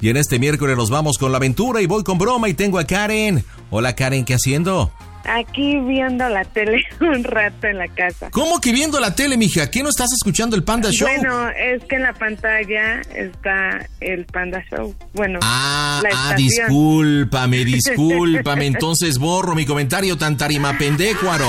Y en este miércoles nos vamos con la aventura y voy con broma y tengo a Karen. Hola Karen, ¿qué haciendo? Aquí viendo la tele un rato en la casa. ¿Cómo que viendo la tele, mija? ¿Qué no estás escuchando el Panda Show? Bueno, es que en la pantalla está el Panda Show. Bueno, la estación. Discúlpame. Entonces borro mi comentario tan tarimapendécuaro.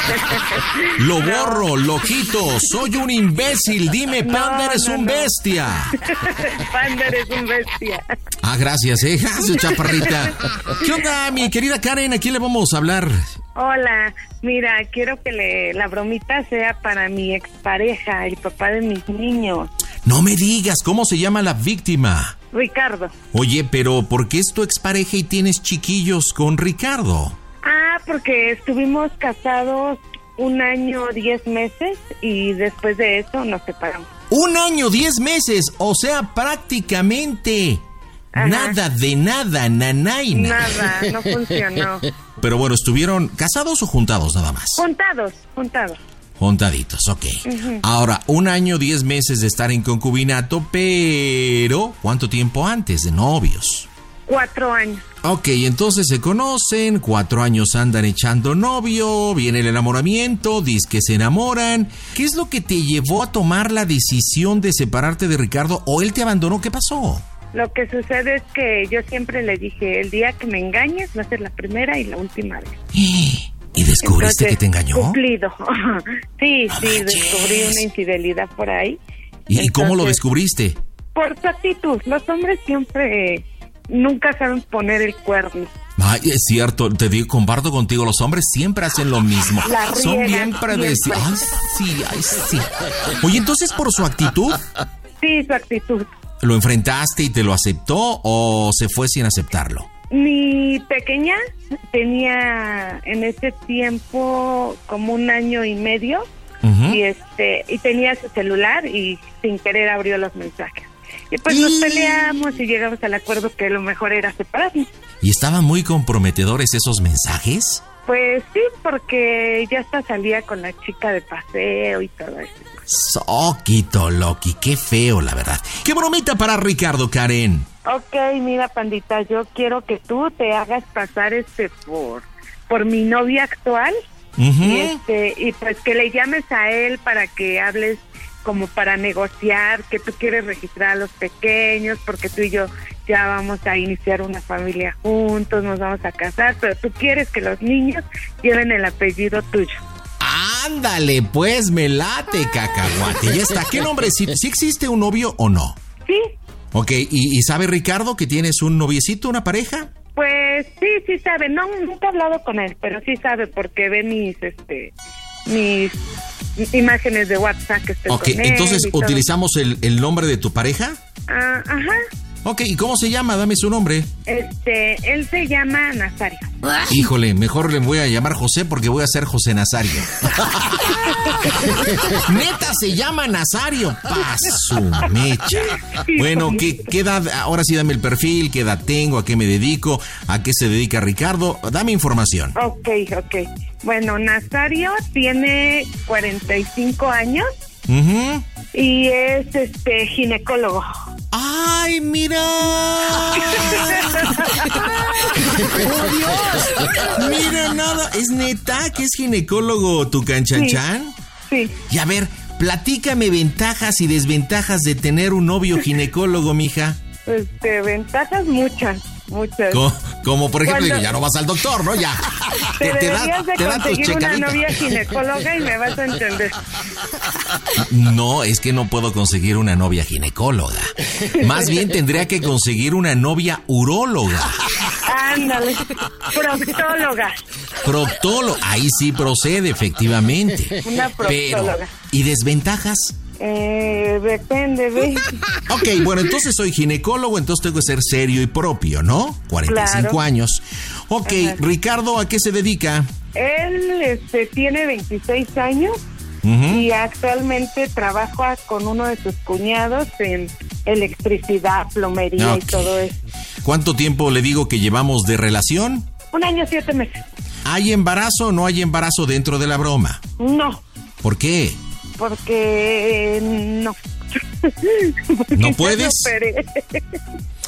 Lo borro, lo quito. Soy un imbécil. Dime, Panda, eres un bestia. Panda, eres un bestia. Gracias, chaparrita. ¿Qué onda, mi querida Karen? ¿A quién le vamos a hablar? Hola, mira, quiero que la bromita sea para mi expareja, el papá de mis niños. No me digas, ¿cómo se llama la víctima? Ricardo. Oye, pero ¿por qué es tu expareja y tienes chiquillos con Ricardo? Porque estuvimos casados 1 año 10 meses y después de eso nos separamos. 1 año 10 meses, o sea, prácticamente... Ajá. Nada de nada, nanaina. Nada, no funcionó. Pero bueno, ¿estuvieron casados o juntados nada más? Juntados. Juntaditos, ok. Uh-huh. Ahora, 1 año 10 meses de estar en concubinato, pero ¿cuánto tiempo antes de novios? 4 años. Ok, entonces se conocen, 4 años andan echando novio, viene el enamoramiento, dizque se enamoran. ¿Qué es lo que te llevó a tomar la decisión de separarte de Ricardo o él te abandonó? ¿Qué pasó? Lo que sucede es que yo siempre le dije, el día que me engañes va a ser la primera y la última vez. ¿Y descubriste entonces, que te engañó? Cumplido. Sí, descubrí una infidelidad por ahí. ¿Y entonces, cómo lo descubriste? Por su actitud. Los hombres siempre nunca saben poner el cuerno. Ay, es cierto, te digo, comparto contigo, los hombres siempre hacen lo mismo. Son bien predecibles. Ay, sí. Oye, entonces, ¿por su actitud? Sí, su actitud. ¿Lo enfrentaste y te lo aceptó o se fue sin aceptarlo? Mi pequeña tenía en ese tiempo como 1 año y medio. Uh-huh. y tenía su celular y sin querer abrió los mensajes. Y pues nos peleamos y llegamos al acuerdo que lo mejor era separarnos. ¿Y estaban muy comprometedores esos mensajes? Pues sí, porque ya hasta salía con la chica de paseo y todo eso. Soquito, Loki, qué feo, la verdad. ¡Qué bromita para Ricardo, Karen! Ok, mira, pandita, yo quiero que tú te hagas pasar por mi novia actual. Uh-huh. Y pues que le llames a él para que hables como para negociar, que tú quieres registrar a los pequeños, porque tú y yo ya vamos a iniciar una familia juntos, nos vamos a casar, pero tú quieres que los niños lleven el apellido tuyo. Ándale, pues, me late, cacahuate. Ya está. ¿Qué nombre? ¿Sí existe un novio o no? Sí. Ok, ¿y sabe Ricardo que tienes un noviecito, una pareja? Pues sí sabe. No, nunca he hablado con él, pero sí sabe porque ve mis imágenes de WhatsApp que estoy con él. Ok, entonces, ¿utilizamos el nombre de tu pareja? Ajá. Ok, ¿y cómo se llama? Dame su nombre. Él se llama Nazario. Híjole, mejor le voy a llamar José porque voy a ser José Nazario. Neta, se llama Nazario. Paso mecha. Bueno, ¿qué edad? Ahora sí dame el perfil, qué edad tengo, a qué me dedico, a qué se dedica Ricardo. Dame información. Ok. Bueno, Nazario tiene 45 años. Uh-huh. Y es ginecólogo. ¡Ay, mira! ¡Oh, Dios! Mira, nada. ¿Es neta que es ginecólogo tu canchanchan? Sí. Y a ver, platícame ventajas y desventajas de tener un novio ginecólogo, mija. Ventajas muchas. Como por ejemplo, ya no vas al doctor, ¿no? Ya. Te da tus checaditas. Una novia ginecóloga y me vas a entender. No, es que no puedo conseguir una novia ginecóloga. Más bien tendría que conseguir una novia uróloga. Ándale, proctóloga. Ahí sí procede, efectivamente. Una proctóloga. Pero, ¿y desventajas? Depende, ¿ves? Ok, bueno, entonces soy ginecólogo, entonces tengo que ser serio y propio, ¿no? 45 años. Ok, ajá. Ricardo, ¿a qué se dedica? Él tiene 26 años. Uh-huh. Y actualmente trabaja con uno de sus cuñados en electricidad, plomería y todo eso. ¿Cuánto tiempo le digo que llevamos de relación? 1 año 7 meses. ¿Hay embarazo o no hay embarazo dentro de la broma? No. ¿Por qué? Porque no. ¿No puedes?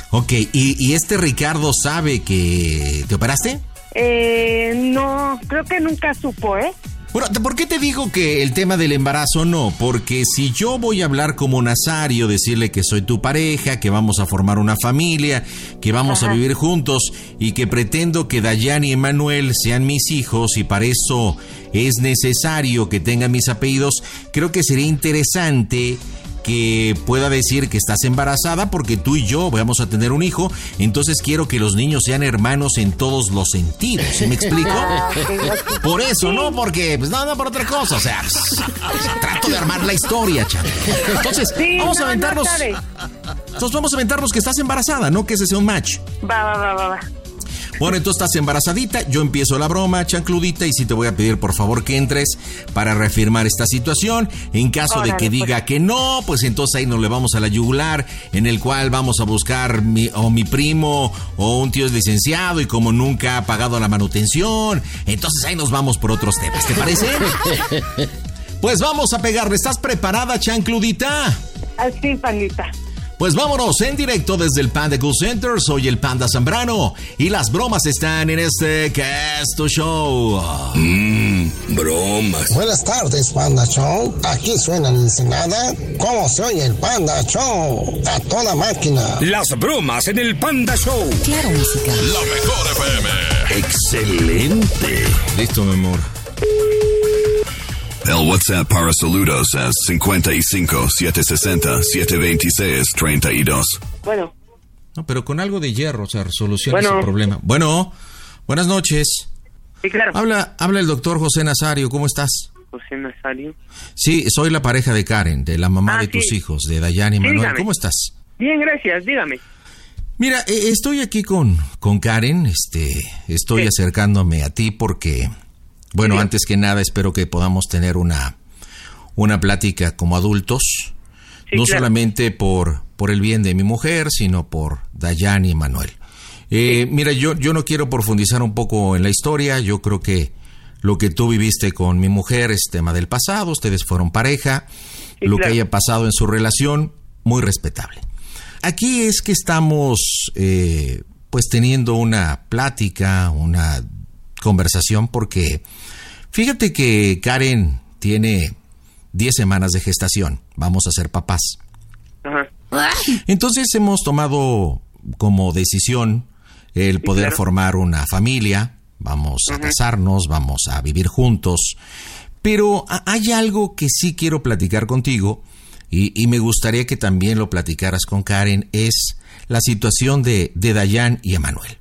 Ok, ¿y este Ricardo sabe que te operaste? No, creo que nunca supo, ¿eh? Bueno, ¿por qué te digo que el tema del embarazo no? Porque si yo voy a hablar como Nazario, decirle que soy tu pareja, que vamos a formar una familia, que vamos a vivir juntos y que pretendo que Dayani y Emanuel sean mis hijos y para eso es necesario que tengan mis apellidos, creo que sería interesante que pueda decir que estás embarazada porque tú y yo vamos a tener un hijo, entonces quiero que los niños sean hermanos en todos los sentidos, ¿sí me explico? Por eso, no porque, pues no por otra cosa, o sea, trato de armar la historia, chaval. Entonces, vamos a aventarnos, vamos a aventarnos que estás embarazada, no que ese sea un match. Va. Bueno, entonces estás embarazadita, yo empiezo la broma, chancludita, y sí te voy a pedir por favor que entres para reafirmar esta situación. En caso de que diga que no, pues entonces ahí nos le vamos a la yugular, en el cual vamos a buscar mi primo o un tío es licenciado y como nunca ha pagado la manutención, entonces ahí nos vamos por otros temas, ¿te parece? Pues vamos a pegarle, ¿estás preparada, chancludita? Así, pandita. Pues vámonos en directo desde el Panda Cool Center. Soy el Panda Zambrano y las bromas están en este Casto Show. Bromas. Buenas tardes, Panda Show. Aquí suena en Ensenada. ¿Cómo se oye el Panda Show? A toda máquina. Las bromas en el Panda Show. Claro, música. La mejor FM. Excelente. Listo, mi amor. El WhatsApp para saludos es 55-760-726-32. Bueno. No, pero con algo de hierro, o sea, resoluciona ese problema. Bueno, buenas noches. Sí, claro. Habla el doctor José Nazario, ¿cómo estás? José Nazario. Sí, soy la pareja de Karen, de la mamá de tus hijos, de Dayani y Manuel. Dígame. ¿Cómo estás? Bien, gracias, dígame. Mira, estoy aquí con Karen, estoy acercándome a ti porque... Bueno, antes que nada espero que podamos tener una plática como adultos, no solamente por el bien de mi mujer, sino por Dayani y Manuel. Mira, yo no quiero profundizar un poco en la historia, yo creo que lo que tú viviste con mi mujer es tema del pasado, ustedes fueron pareja, lo que haya pasado en su relación, muy respetable. Aquí es que estamos pues teniendo una plática, una conversación porque fíjate que Karen tiene 10 semanas de gestación, vamos a ser papás. Ajá. Entonces hemos tomado como decisión el poder formar una familia, vamos a casarnos, vamos a vivir juntos, pero hay algo que sí quiero platicar contigo y me gustaría que también lo platicaras con Karen, es la situación de Dayan y Emanuel.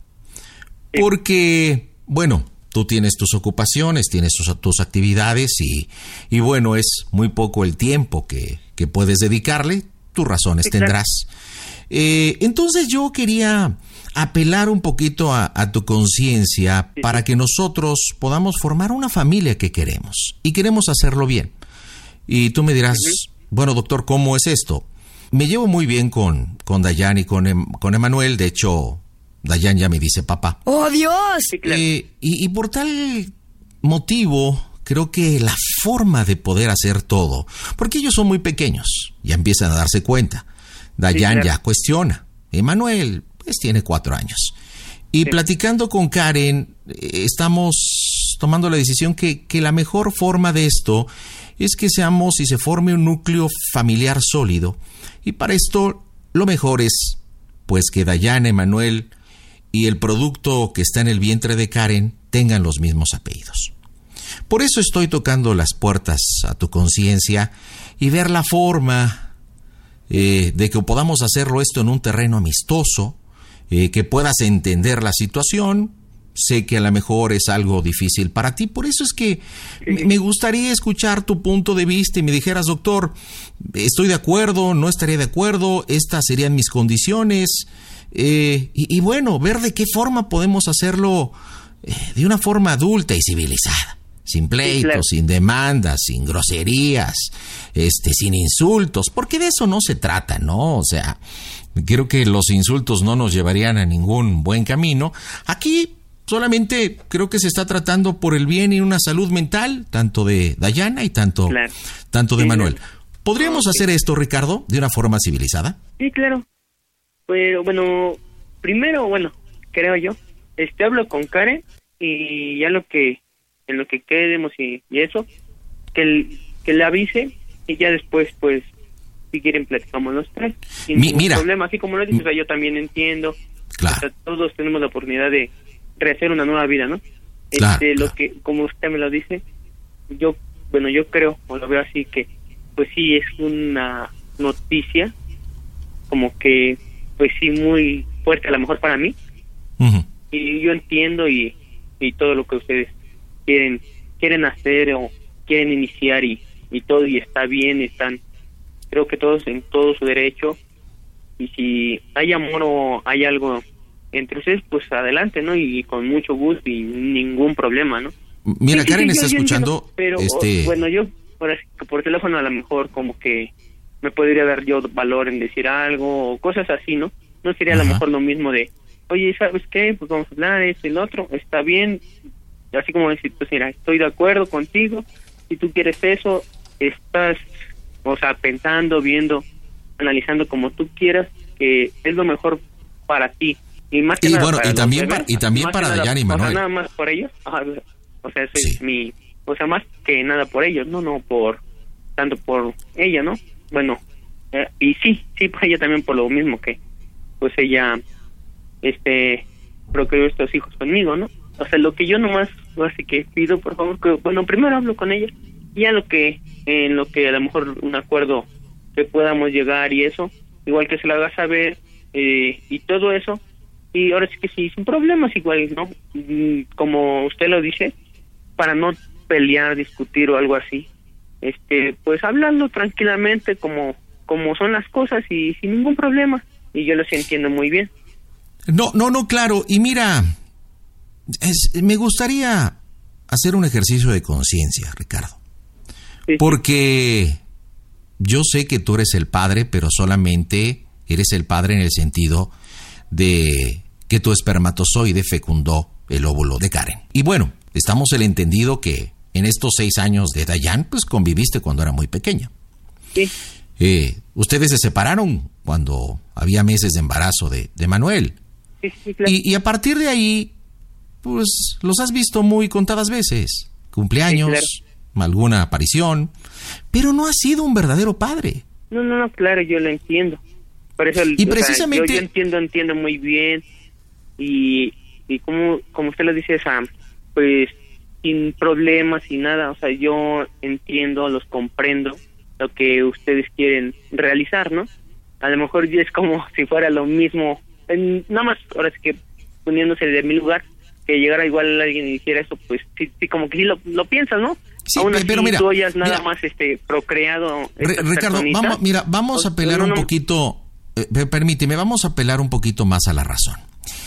Porque, bueno, tú tienes tus ocupaciones, tienes tus actividades y bueno, es muy poco el tiempo que puedes dedicarle, tus razones tendrás. Entonces yo quería apelar un poquito a tu conciencia para que nosotros podamos formar una familia que queremos y queremos hacerlo bien. Y tú me dirás, bueno, doctor, ¿cómo es esto? Me llevo muy bien con Dayan y con Emanuel, de hecho... Dayan ya me dice papá. ¡Oh, Dios! Sí, claro. Y por tal motivo, creo que la forma de poder hacer todo, porque ellos son muy pequeños, ya empiezan a darse cuenta. Dayan ya cuestiona. Emanuel, pues tiene 4 años. Y platicando con Karen, estamos tomando la decisión que la mejor forma de esto es que seamos y se forme un núcleo familiar sólido. Y para esto, lo mejor es, pues, que Dayan, Emanuel y el producto que está en el vientre de Karen tengan los mismos apellidos. Por eso estoy tocando las puertas a tu conciencia y ver la forma de que podamos hacerlo esto en un terreno amistoso, que puedas entender la situación. Sé que a lo mejor es algo difícil para ti, por eso es que me gustaría escuchar tu punto de vista y me dijeras, doctor, estoy de acuerdo, no estaría de acuerdo, estas serían mis condiciones, y bueno, ver de qué forma podemos hacerlo de una forma adulta y civilizada, sin pleitos, sin demandas, sin groserías, sin insultos, porque de eso no se trata, ¿no? O sea, creo que los insultos no nos llevarían a ningún buen camino. Aquí solamente creo que se está tratando por el bien y una salud mental, tanto de Dayana y tanto de Manuel. ¿Podríamos hacer esto, Ricardo, de una forma civilizada? Sí, claro. Pero bueno, primero, creo yo, hablo con Karen y ya en lo que quedemos y eso, que le avise y ya después, pues, si quieren platicamos los tres. Sin ningún problema, así como lo dices, yo también entiendo. Claro. O sea, todos tenemos la oportunidad de rehacer una nueva vida, ¿no? Claro, Lo que, como usted me lo dice, yo creo, o lo veo así, que pues sí es una noticia como que, pues sí, muy fuerte a lo mejor para mí. Uh-huh. Y yo entiendo y todo lo que ustedes quieren hacer o quieren iniciar y todo, y está bien, creo que todos en todo su derecho, y si hay amor o hay algo entre ustedes, pues adelante, ¿no? Y con mucho gusto y ningún problema, ¿no? Mira, sí, Karen yo está escuchando. Pero yo por teléfono a lo mejor como que me podría dar yo valor en decir algo o cosas así, ¿no? No sería a lo mejor lo mismo de, oye, ¿sabes qué? Pues vamos a hablar, esto y lo otro, está bien. Así como decir, pues mira, estoy de acuerdo contigo, si tú quieres eso, estás, o sea, pensando, viendo, analizando como tú quieras, que es lo mejor para ti. Y más que nada bueno, para y también para Dayana y Manuel. O sea, nada más por ellos. O sea, ese es mi, o sea, más que nada por ellos, no por tanto por ella, ¿no? Bueno, y sí, por ella también, por lo mismo que pues ella procreó estos hijos conmigo, ¿no? O sea, lo que yo nomás así que pido, por favor, que primero hablo con ella, y en lo que a lo mejor un acuerdo que podamos llegar y eso, igual que se la haga saber, y todo eso, y ahora sí que sí, sin problemas igual, ¿no? Como usted lo dice, para no pelear, discutir o algo así, pues hablando tranquilamente como son las cosas y sin ningún problema, y yo los entiendo muy bien. No, claro, y mira, me gustaría hacer un ejercicio de conciencia, Ricardo, porque yo sé que tú eres el padre, pero solamente eres el padre en el sentido de que tu espermatozoide fecundó el óvulo de Karen. Y bueno, estamos el entendido que en estos 6 años de Dayan, pues conviviste cuando era muy pequeña. Sí. Ustedes se separaron cuando había meses de embarazo de Manuel. Sí, claro. Y a partir de ahí, pues los has visto muy contadas veces. Cumpleaños, sí, claro, alguna aparición, pero no has sido un verdadero padre. No, claro, yo lo entiendo. Por eso, y precisamente yo entiendo muy bien, y como usted lo dice, pues sin problemas, sin nada, o sea, yo entiendo, los comprendo, lo que ustedes quieren realizar, ¿no? A lo mejor es como si fuera lo mismo, nada más, ahora sí que poniéndose de mi lugar, que llegara igual alguien y dijera eso, pues sí como que sí lo piensas, ¿no? Sí, aún así, pero mira, tú hayas nada más procreado. Ricardo, vamos a apelar un poquito, permíteme, vamos a apelar un poquito más a la razón.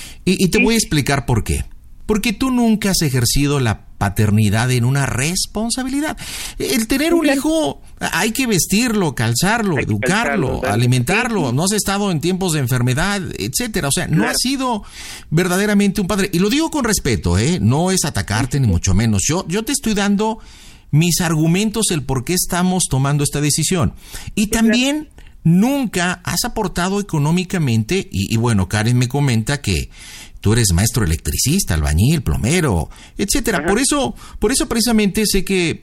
Y te voy a explicar por qué. Porque tú nunca has ejercido la paternidad en una responsabilidad. El tener un hijo, hay que vestirlo, calzarlo, educarlo, alimentarlo. No has estado en tiempos de enfermedad, etcétera. O sea, no has sido verdaderamente un padre. Y lo digo con respeto, no es atacarte ni mucho menos. Yo te estoy dando mis argumentos, el por qué estamos tomando esta decisión. Y también nunca has aportado económicamente, y bueno, Karen me comenta que tú eres maestro electricista, albañil, plomero, etcétera. Por eso precisamente sé que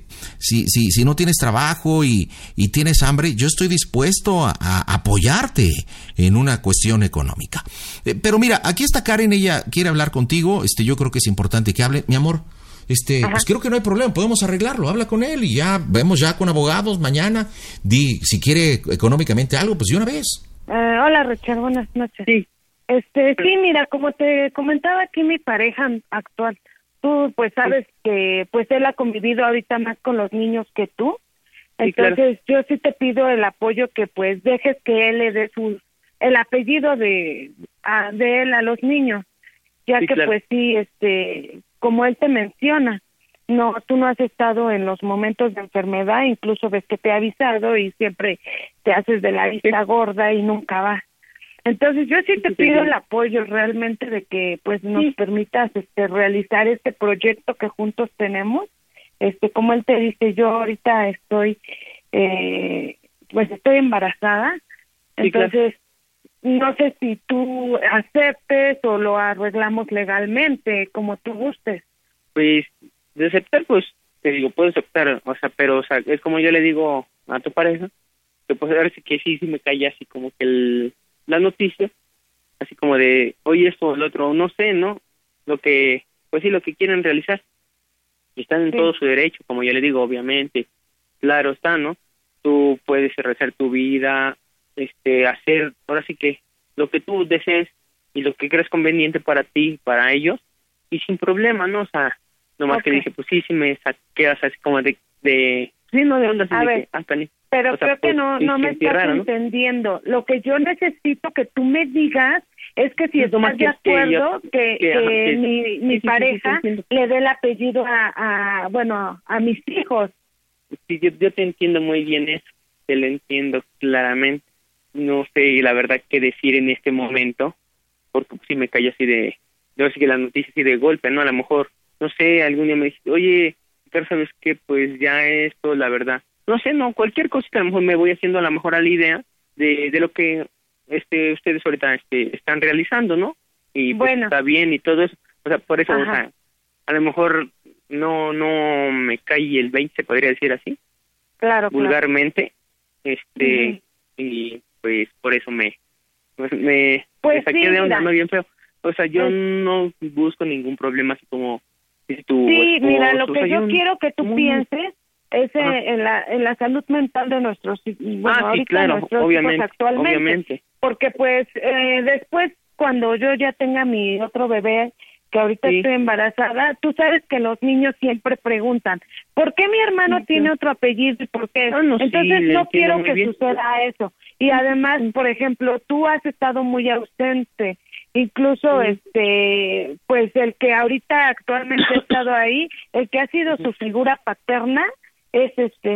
si no tienes trabajo y tienes hambre, yo estoy dispuesto a apoyarte en una cuestión económica. Pero mira, aquí está Karen, ella quiere hablar contigo. Yo creo que es importante que hable, mi amor. Pues creo que no hay problema, podemos arreglarlo, habla con él y ya vemos ya con abogados mañana. Si quiere económicamente algo, pues de una vez. Hola, Richard, buenas noches. Sí, mira, como te comentaba aquí mi pareja actual, tú pues sabes que pues él ha convivido ahorita más con los niños que tú, entonces yo sí te pido el apoyo, que pues dejes que él le dé el apellido de él a los niños, ya que pues sí, como él te menciona, tú no has estado en los momentos de enfermedad, incluso ves que te he avisado y siempre te haces de la vista gorda y nunca vas. Entonces yo sí te pido el apoyo realmente de que pues nos permitas realizar este proyecto que juntos tenemos. Como él te dice, yo ahorita estoy embarazada, entonces no sé si tú aceptes o lo arreglamos legalmente, como tú gustes. Pues, de aceptar, pues, te digo, puedo aceptar, o sea, pero, o sea, es como yo le digo a tu pareja, que pues a ver si que sí me cae así como que la noticia, así como de, oye, esto o lo otro, no sé, ¿no? Lo que, pues sí, lo que quieren realizar. Y están en todo su derecho, como yo le digo, obviamente. Claro está, ¿no? Tú puedes realizar tu vida, hacer, ahora sí que lo que tú desees y lo que crees conveniente para ti, para ellos, y sin problema, ¿no? O sea, nomás que dije, pues sí me quedas así como de sí, no de onda, así a de ver, que hasta ni... Pero o sea, creo que pues, no me estás raro, ¿no? entendiendo. Lo que yo necesito que tú me digas es que si estás de acuerdo que mi pareja le dé el apellido a mis hijos. Sí, yo te entiendo muy bien eso, te lo entiendo claramente. No sé la verdad qué decir en este momento, porque si me cayó así de así que la noticia así de golpe, ¿no? A lo mejor, no sé, algún día me dice, oye, ¿sabes qué? Pues ya esto, la verdad. No sé, no, cualquier cosita a lo mejor me voy haciendo a lo mejor a la idea de lo que ustedes ahorita están realizando, ¿no? Y pues bueno, está bien y todo eso. O sea, por eso, o sea, a lo mejor no me cae el 20, se podría decir así. Claro, vulgarmente. Y pues por eso me saqué sí, de onda, no bien feo. O sea, yo no busco ningún problema así como si tu esposo, mira, lo que o sea, yo quiero que tú pienses es en la salud mental de nuestros sí, claro, obviamente, actualmente, obviamente. Porque pues después cuando yo ya tenga mi otro bebé, que ahorita estoy embarazada, tú sabes que los niños siempre preguntan, ¿por qué mi hermano tiene otro apellido y por qué? Entonces no quiero que suceda eso. Y además, por ejemplo, tú has estado muy ausente. Incluso pues el que ahorita actualmente ha estado ahí, el que ha sido su figura paterna es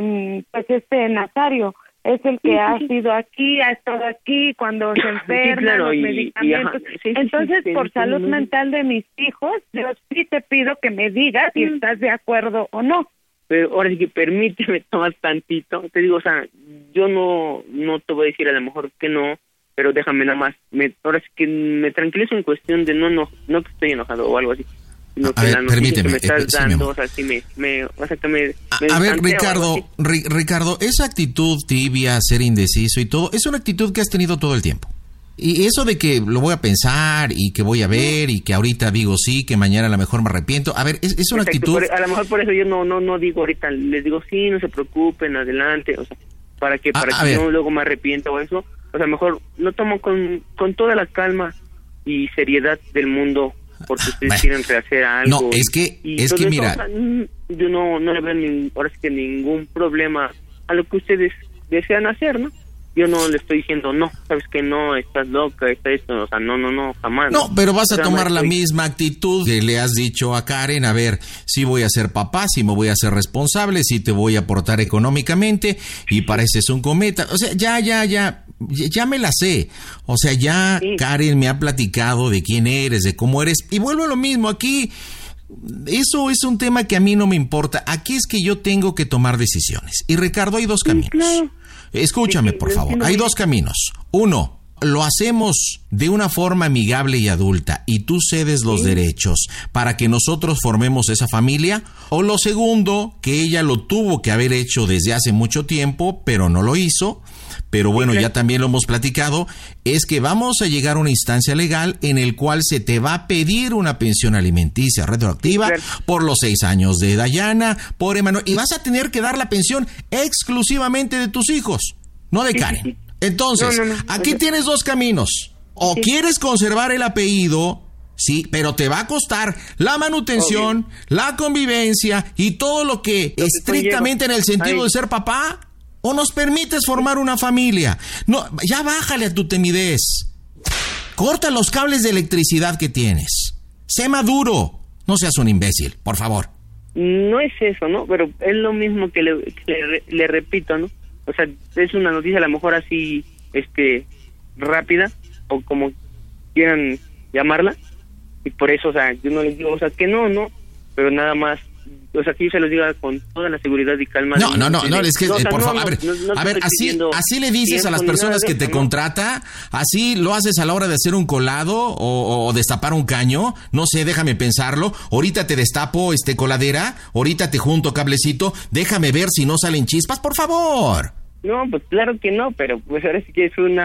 Nazario, es el que ha sido aquí, ha estado aquí cuando se enferma, los medicamentos. Entonces, por salud mental de mis hijos, yo sí te pido que me digas si estás de acuerdo o no. Pero ahora sí que permíteme tomar tantito, te digo, o sea, yo no te voy a decir a lo mejor que no, pero déjame nada más, ahora sí que me tranquilizo en cuestión de no que estoy enojado o algo así, sino que la noticia que me estás dando, o sea, sí o sea, que me a ver, Ricardo, esa actitud tibia, ser indeciso y todo, es una actitud que has tenido todo el tiempo. Y eso de que lo voy a pensar y que voy a ver y que ahorita digo sí, que mañana a lo mejor me arrepiento. A ver, es una actitud... A lo mejor por eso yo no digo ahorita, les digo sí, no se preocupen, adelante, o sea, para que no luego me arrepiento o eso. O sea, mejor lo tomo con toda la calma y seriedad del mundo, porque ustedes quieren rehacer algo. No, es que mira... O sea, yo no le veo ahora sí que ningún problema a lo que ustedes desean hacer, ¿no? Yo no le estoy diciendo, no, sabes que no, estás loca, está esto, o sea, no, jamás. No, pero vas a tomar la misma actitud que le has dicho a Karen, a ver, si voy a ser papá, si me voy a ser responsable, si te voy a aportar económicamente, y pareces un cometa. O sea, ya me la sé. O sea, ya Karen me ha platicado de quién eres, de cómo eres, y vuelvo a lo mismo, aquí... Eso es un tema que a mí no me importa. Aquí es que yo tengo que tomar decisiones. Y Ricardo, hay dos caminos. Claro. Escúchame, por favor. Hay dos caminos. Uno, lo hacemos de una forma amigable y adulta y tú cedes los derechos para que nosotros formemos esa familia. O lo segundo, que ella lo tuvo que haber hecho desde hace mucho tiempo, pero no lo hizo. Pero bueno, ya también lo hemos platicado, es que vamos a llegar a una instancia legal en el cual se te va a pedir una pensión alimenticia retroactiva por los 6 años de Dayana, por Emanuel, y vas a tener que dar la pensión exclusivamente de tus hijos, no de Karen. Entonces, aquí tienes dos caminos. O quieres conservar el apellido, sí, pero te va a costar la manutención, la convivencia y todo lo que estrictamente en el sentido de ser papá. ¿O nos permites formar una familia? No, ya bájale a tu timidez. Corta los cables de electricidad que tienes. Sé maduro. No seas un imbécil, por favor. No es eso, ¿no? Pero es lo mismo que le repito, ¿no? O sea, es una noticia a lo mejor así, rápida, o como quieran llamarla. Y por eso, o sea, yo no les digo, o sea, que no, pero nada más o sea, que yo se los diga con toda la seguridad y calma. No, es que, por favor, a ver, así le dices a las personas que te contrata, así lo haces a la hora de hacer un colado o destapar un caño, no sé, déjame pensarlo, ahorita te destapo coladera, ahorita te junto cablecito, déjame ver si no salen chispas, por favor. No, pues claro que no, pero pues ahora sí que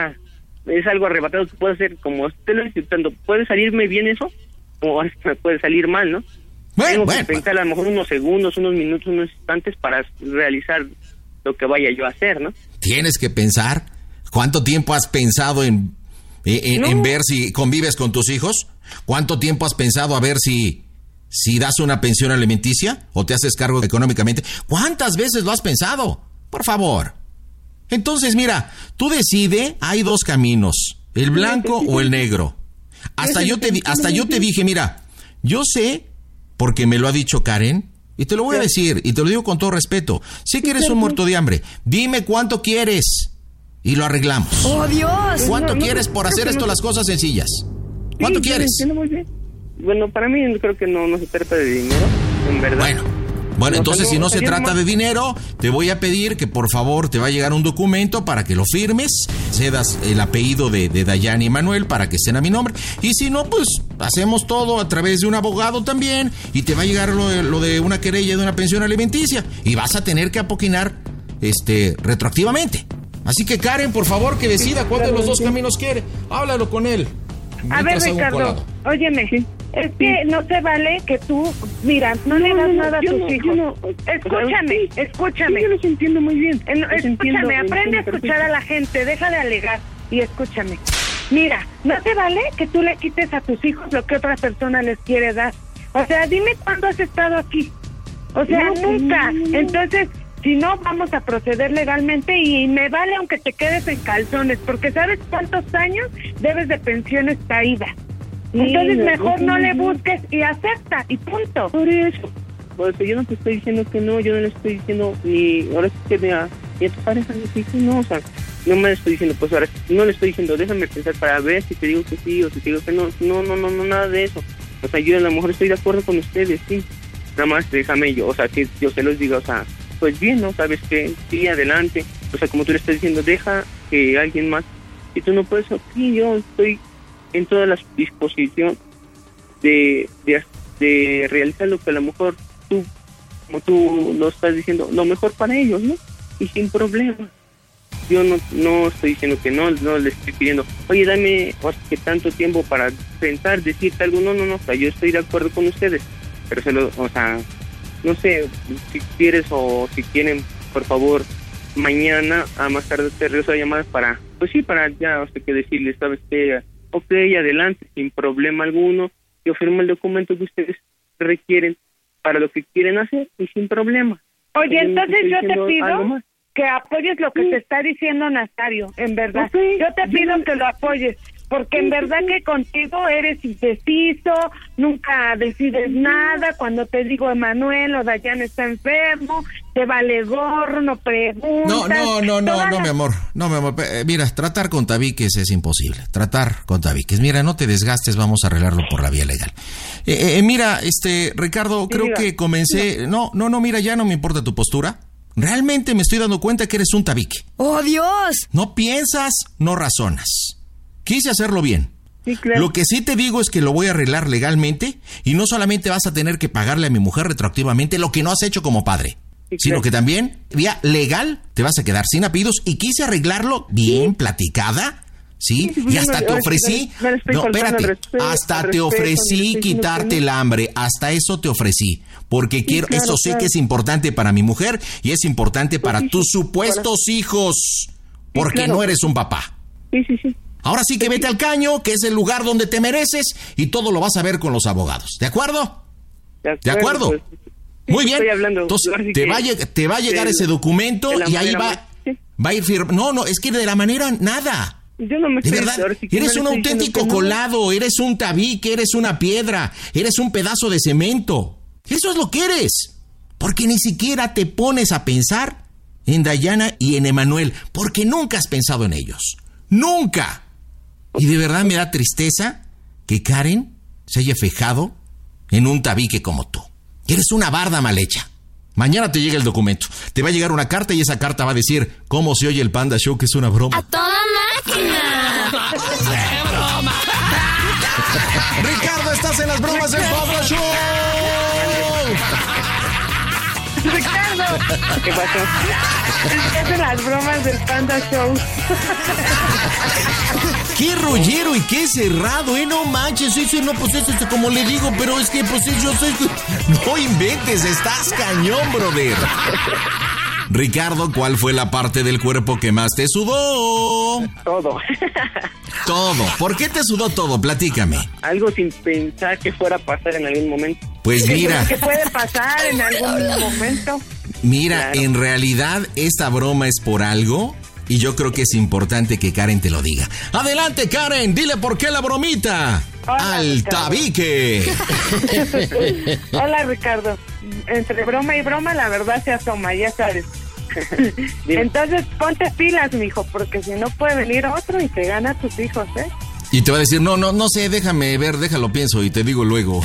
es algo arrebatado que puede hacer, como usted lo está diciendo, puede salirme bien eso, o puede salir mal, ¿no? Tengo que pensar a lo mejor unos segundos, unos minutos, unos instantes para realizar lo que vaya yo a hacer, ¿no? Tienes que pensar. ¿Cuánto tiempo has pensado en ver si convives con tus hijos? ¿Cuánto tiempo has pensado a ver si das una pensión alimenticia o te haces cargo económicamente? ¿Cuántas veces lo has pensado? Por favor. Entonces, mira, tú decide, hay dos caminos, el blanco o el negro. Hasta yo te dije, mira, yo sé, porque me lo ha dicho Karen, y te lo voy a decir, y te lo digo con todo respeto, sé que eres un muerto de hambre, dime cuánto quieres, y lo arreglamos. ¡Oh, Dios! ¿Cuánto quieres por hacer esto las cosas sencillas? ¿Cuánto quieres? Bueno, para mí creo que no se trata de dinero, en verdad. Bueno, entonces si no se trata de dinero, te voy a pedir que por favor te va a llegar un documento para que lo firmes, cedas el apellido de Dayana y Manuel para que estén a mi nombre, y si no, pues hacemos todo a través de un abogado también, y te va a llegar lo de una querella de una pensión alimenticia, y vas a tener que apoquinar retroactivamente. Así que Karen, por favor, que decida cuál de los dos caminos quiere. Háblalo con él. A ver, Ricardo, óyeme, es que no se vale que tú, mira, no le das nada a tus hijos. Escúchame. Yo los entiendo muy bien. Escúchame, aprende a escuchar a la gente, deja de alegar y escúchame. Mira, no te vale que tú le quites a tus hijos lo que otra persona les quiere dar. O sea, dime cuándo has estado aquí. O sea, nunca. Entonces, si no, vamos a proceder legalmente y me vale aunque te quedes en calzones, porque ¿sabes cuántos años debes de pensiones caídas? Entonces mejor no le busques y acepta y punto. Por eso. Pues yo no te estoy diciendo que no, yo no le estoy diciendo ni ahora sí que ni a tu pareja le estoy diciendo no, o sea, no me estoy diciendo, pues ahora no le estoy diciendo, déjame pensar para ver si te digo que sí o si te digo que no, nada de eso. O sea, yo a lo mejor estoy de acuerdo con ustedes, sí. Nada más déjame yo, o sea, que yo se los diga, o sea, pues bien, ¿no? Sabes que sí, adelante. O sea, como tú le estás diciendo, deja que alguien más, si tú no puedes, sí, yo estoy en toda la disposición de realizar lo que a lo mejor tú, como tú lo estás diciendo, lo mejor para ellos, ¿no? Y sin problema. Yo no estoy diciendo que no le estoy pidiendo, oye, dame que tanto tiempo para pensar, decirte algo, no, o sea, yo estoy de acuerdo con ustedes, pero o sea, no sé, si quieres o si quieren, por favor, mañana a más tarde te regreso a llamar para ya, o sea, que decirles, ¿sabes qué? Ok, adelante, sin problema alguno, yo firmo el documento que ustedes requieren para lo que quieren hacer y sin problema. Oye, entonces yo te pido que apoyes lo que te está diciendo Nazario, en verdad. Okay. Yo te pido que lo apoyes, porque en verdad que contigo eres indeciso, nunca decides nada. Cuando te digo Emanuel o Dayana está enfermo, te vale gorro, no preguntas. No, mi amor. Mira, tratar con tabiques es imposible. Mira, no te desgastes, vamos a arreglarlo por la vía legal. Mira, Ricardo, creo que comencé... No, mira, ya no me importa tu postura. Realmente me estoy dando cuenta que eres un tabique. ¡Oh, Dios! No piensas, no razonas. Quise hacerlo bien. Sí, claro. Lo que sí te digo es que lo voy a arreglar legalmente y no solamente vas a tener que pagarle a mi mujer retroactivamente lo que no has hecho como padre, sí, sino que también, vía legal, te vas a quedar sin apellidos y quise arreglarlo bien platicada, ¿sí? Y hasta te ofrecí... No, espérate. Hasta te ofrecí quitarte el hambre. Hasta eso te ofrecí. Porque quiero... Eso sé que es importante para mi mujer y es importante para tus supuestos hijos. Porque no eres un papá. Sí. Ahora sí que vete al caño, que es el lugar donde te mereces, y todo lo vas a ver con los abogados. ¿De acuerdo? ¿De acuerdo? Pues, muy bien. Entonces, te va a llegar ese documento y ahí va a ir firmando. No, es que de la manera nada. Yo no me de verdad, eres un auténtico colado, eres un tabique, eres una piedra, eres un pedazo de cemento. Eso es lo que eres. Porque ni siquiera te pones a pensar en Dayana y en Emanuel, porque nunca has pensado en ellos. ¡Nunca! Y de verdad me da tristeza que Karen se haya fijado en un tabique como tú. Eres una barda mal hecha. Mañana te llega el documento. Te va a llegar una carta y esa carta va a decir cómo se oye el Panda Show, que es una broma. ¡A toda máquina! ¡Qué broma! Ricardo, estás en las bromas del Panda Show. Ricardo, ¿qué pasó? Estás en las bromas del Panda Show. Qué rollero y qué cerrado, no manches, eso no, pues eso como le digo, pero es que pues yo soy... No inventes, estás cañón, brother. Ricardo, ¿cuál fue la parte del cuerpo que más te sudó? Todo. Todo. ¿Por qué te sudó todo? Platícame. Algo sin pensar que fuera a pasar en algún momento. Pues mira. ¿Qué puede pasar en algún momento? Mira, Claro. en realidad esta broma es por algo y yo creo que es importante que Karen te lo diga. Adelante, Karen, dile por qué la bromita. Hola, ¡Al Ricardo. tabique! Hola, Ricardo. Entre broma y broma, la verdad se asoma, ya sabes. Dime. Entonces, ponte pilas, mijo, porque si no puede venir otro y te gana a tus hijos, ¿eh? Y te va a decir, no sé, déjame ver, déjalo pienso y te digo luego.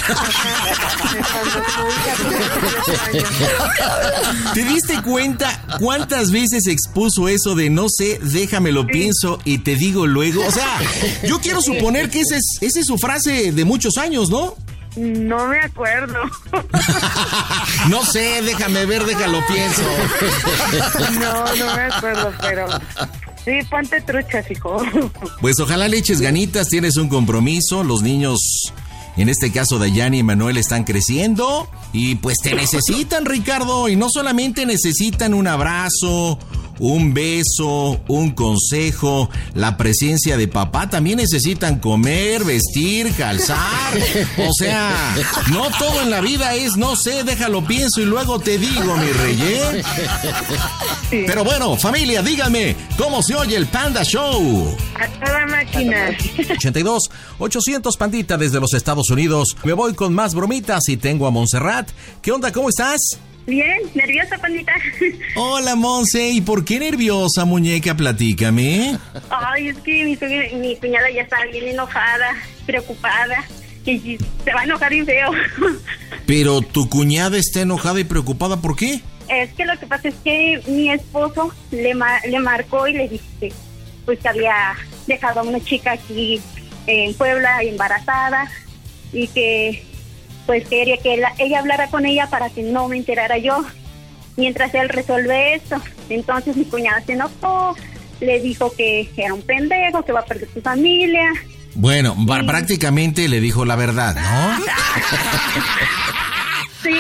¿Te diste cuenta cuántas veces expuso eso de no sé, déjamelo pienso y te digo luego? O sea, yo quiero suponer que esa es su frase de muchos años, ¿no? No me acuerdo. No sé, déjame ver, déjalo pienso. No me acuerdo, pero... Sí, ponte truchas, hijo. Pues ojalá le eches ganitas, tienes un compromiso, los niños, en este caso Dayani y Manuel, están creciendo y pues te necesitan, Ricardo, y no solamente necesitan un abrazo, un beso, un consejo, la presencia de papá, también necesitan comer, vestir, calzar, o sea, no todo en la vida es no sé, déjalo pienso y luego te digo, mi rey, ¿eh? Sí. Pero bueno, familia, díganme, ¿cómo se oye el Panda Show? A toda máquina. 82 800 Pandita desde los Estados Unidos. Me voy con más bromitas y tengo a Montserrat. ¿Qué onda? ¿Cómo estás? Bien, nerviosa, Pandita. Hola, Monse. ¿Y por qué nerviosa, muñeca? Platícame. Ay, es que mi cuñada ya está bien enojada, preocupada, y se va a enojar bien feo. Pero tu cuñada está enojada y preocupada, ¿por qué? Es que lo que pasa es que mi esposo le marcó y le dice pues que había dejado a una chica aquí en Puebla embarazada y que pues quería que ella hablara con ella para que no me enterara yo mientras él resuelve esto. Entonces mi cuñada se enojó, le dijo que era un pendejo, que va a perder su familia. Bueno, prácticamente le dijo la verdad, ¿no? Sí.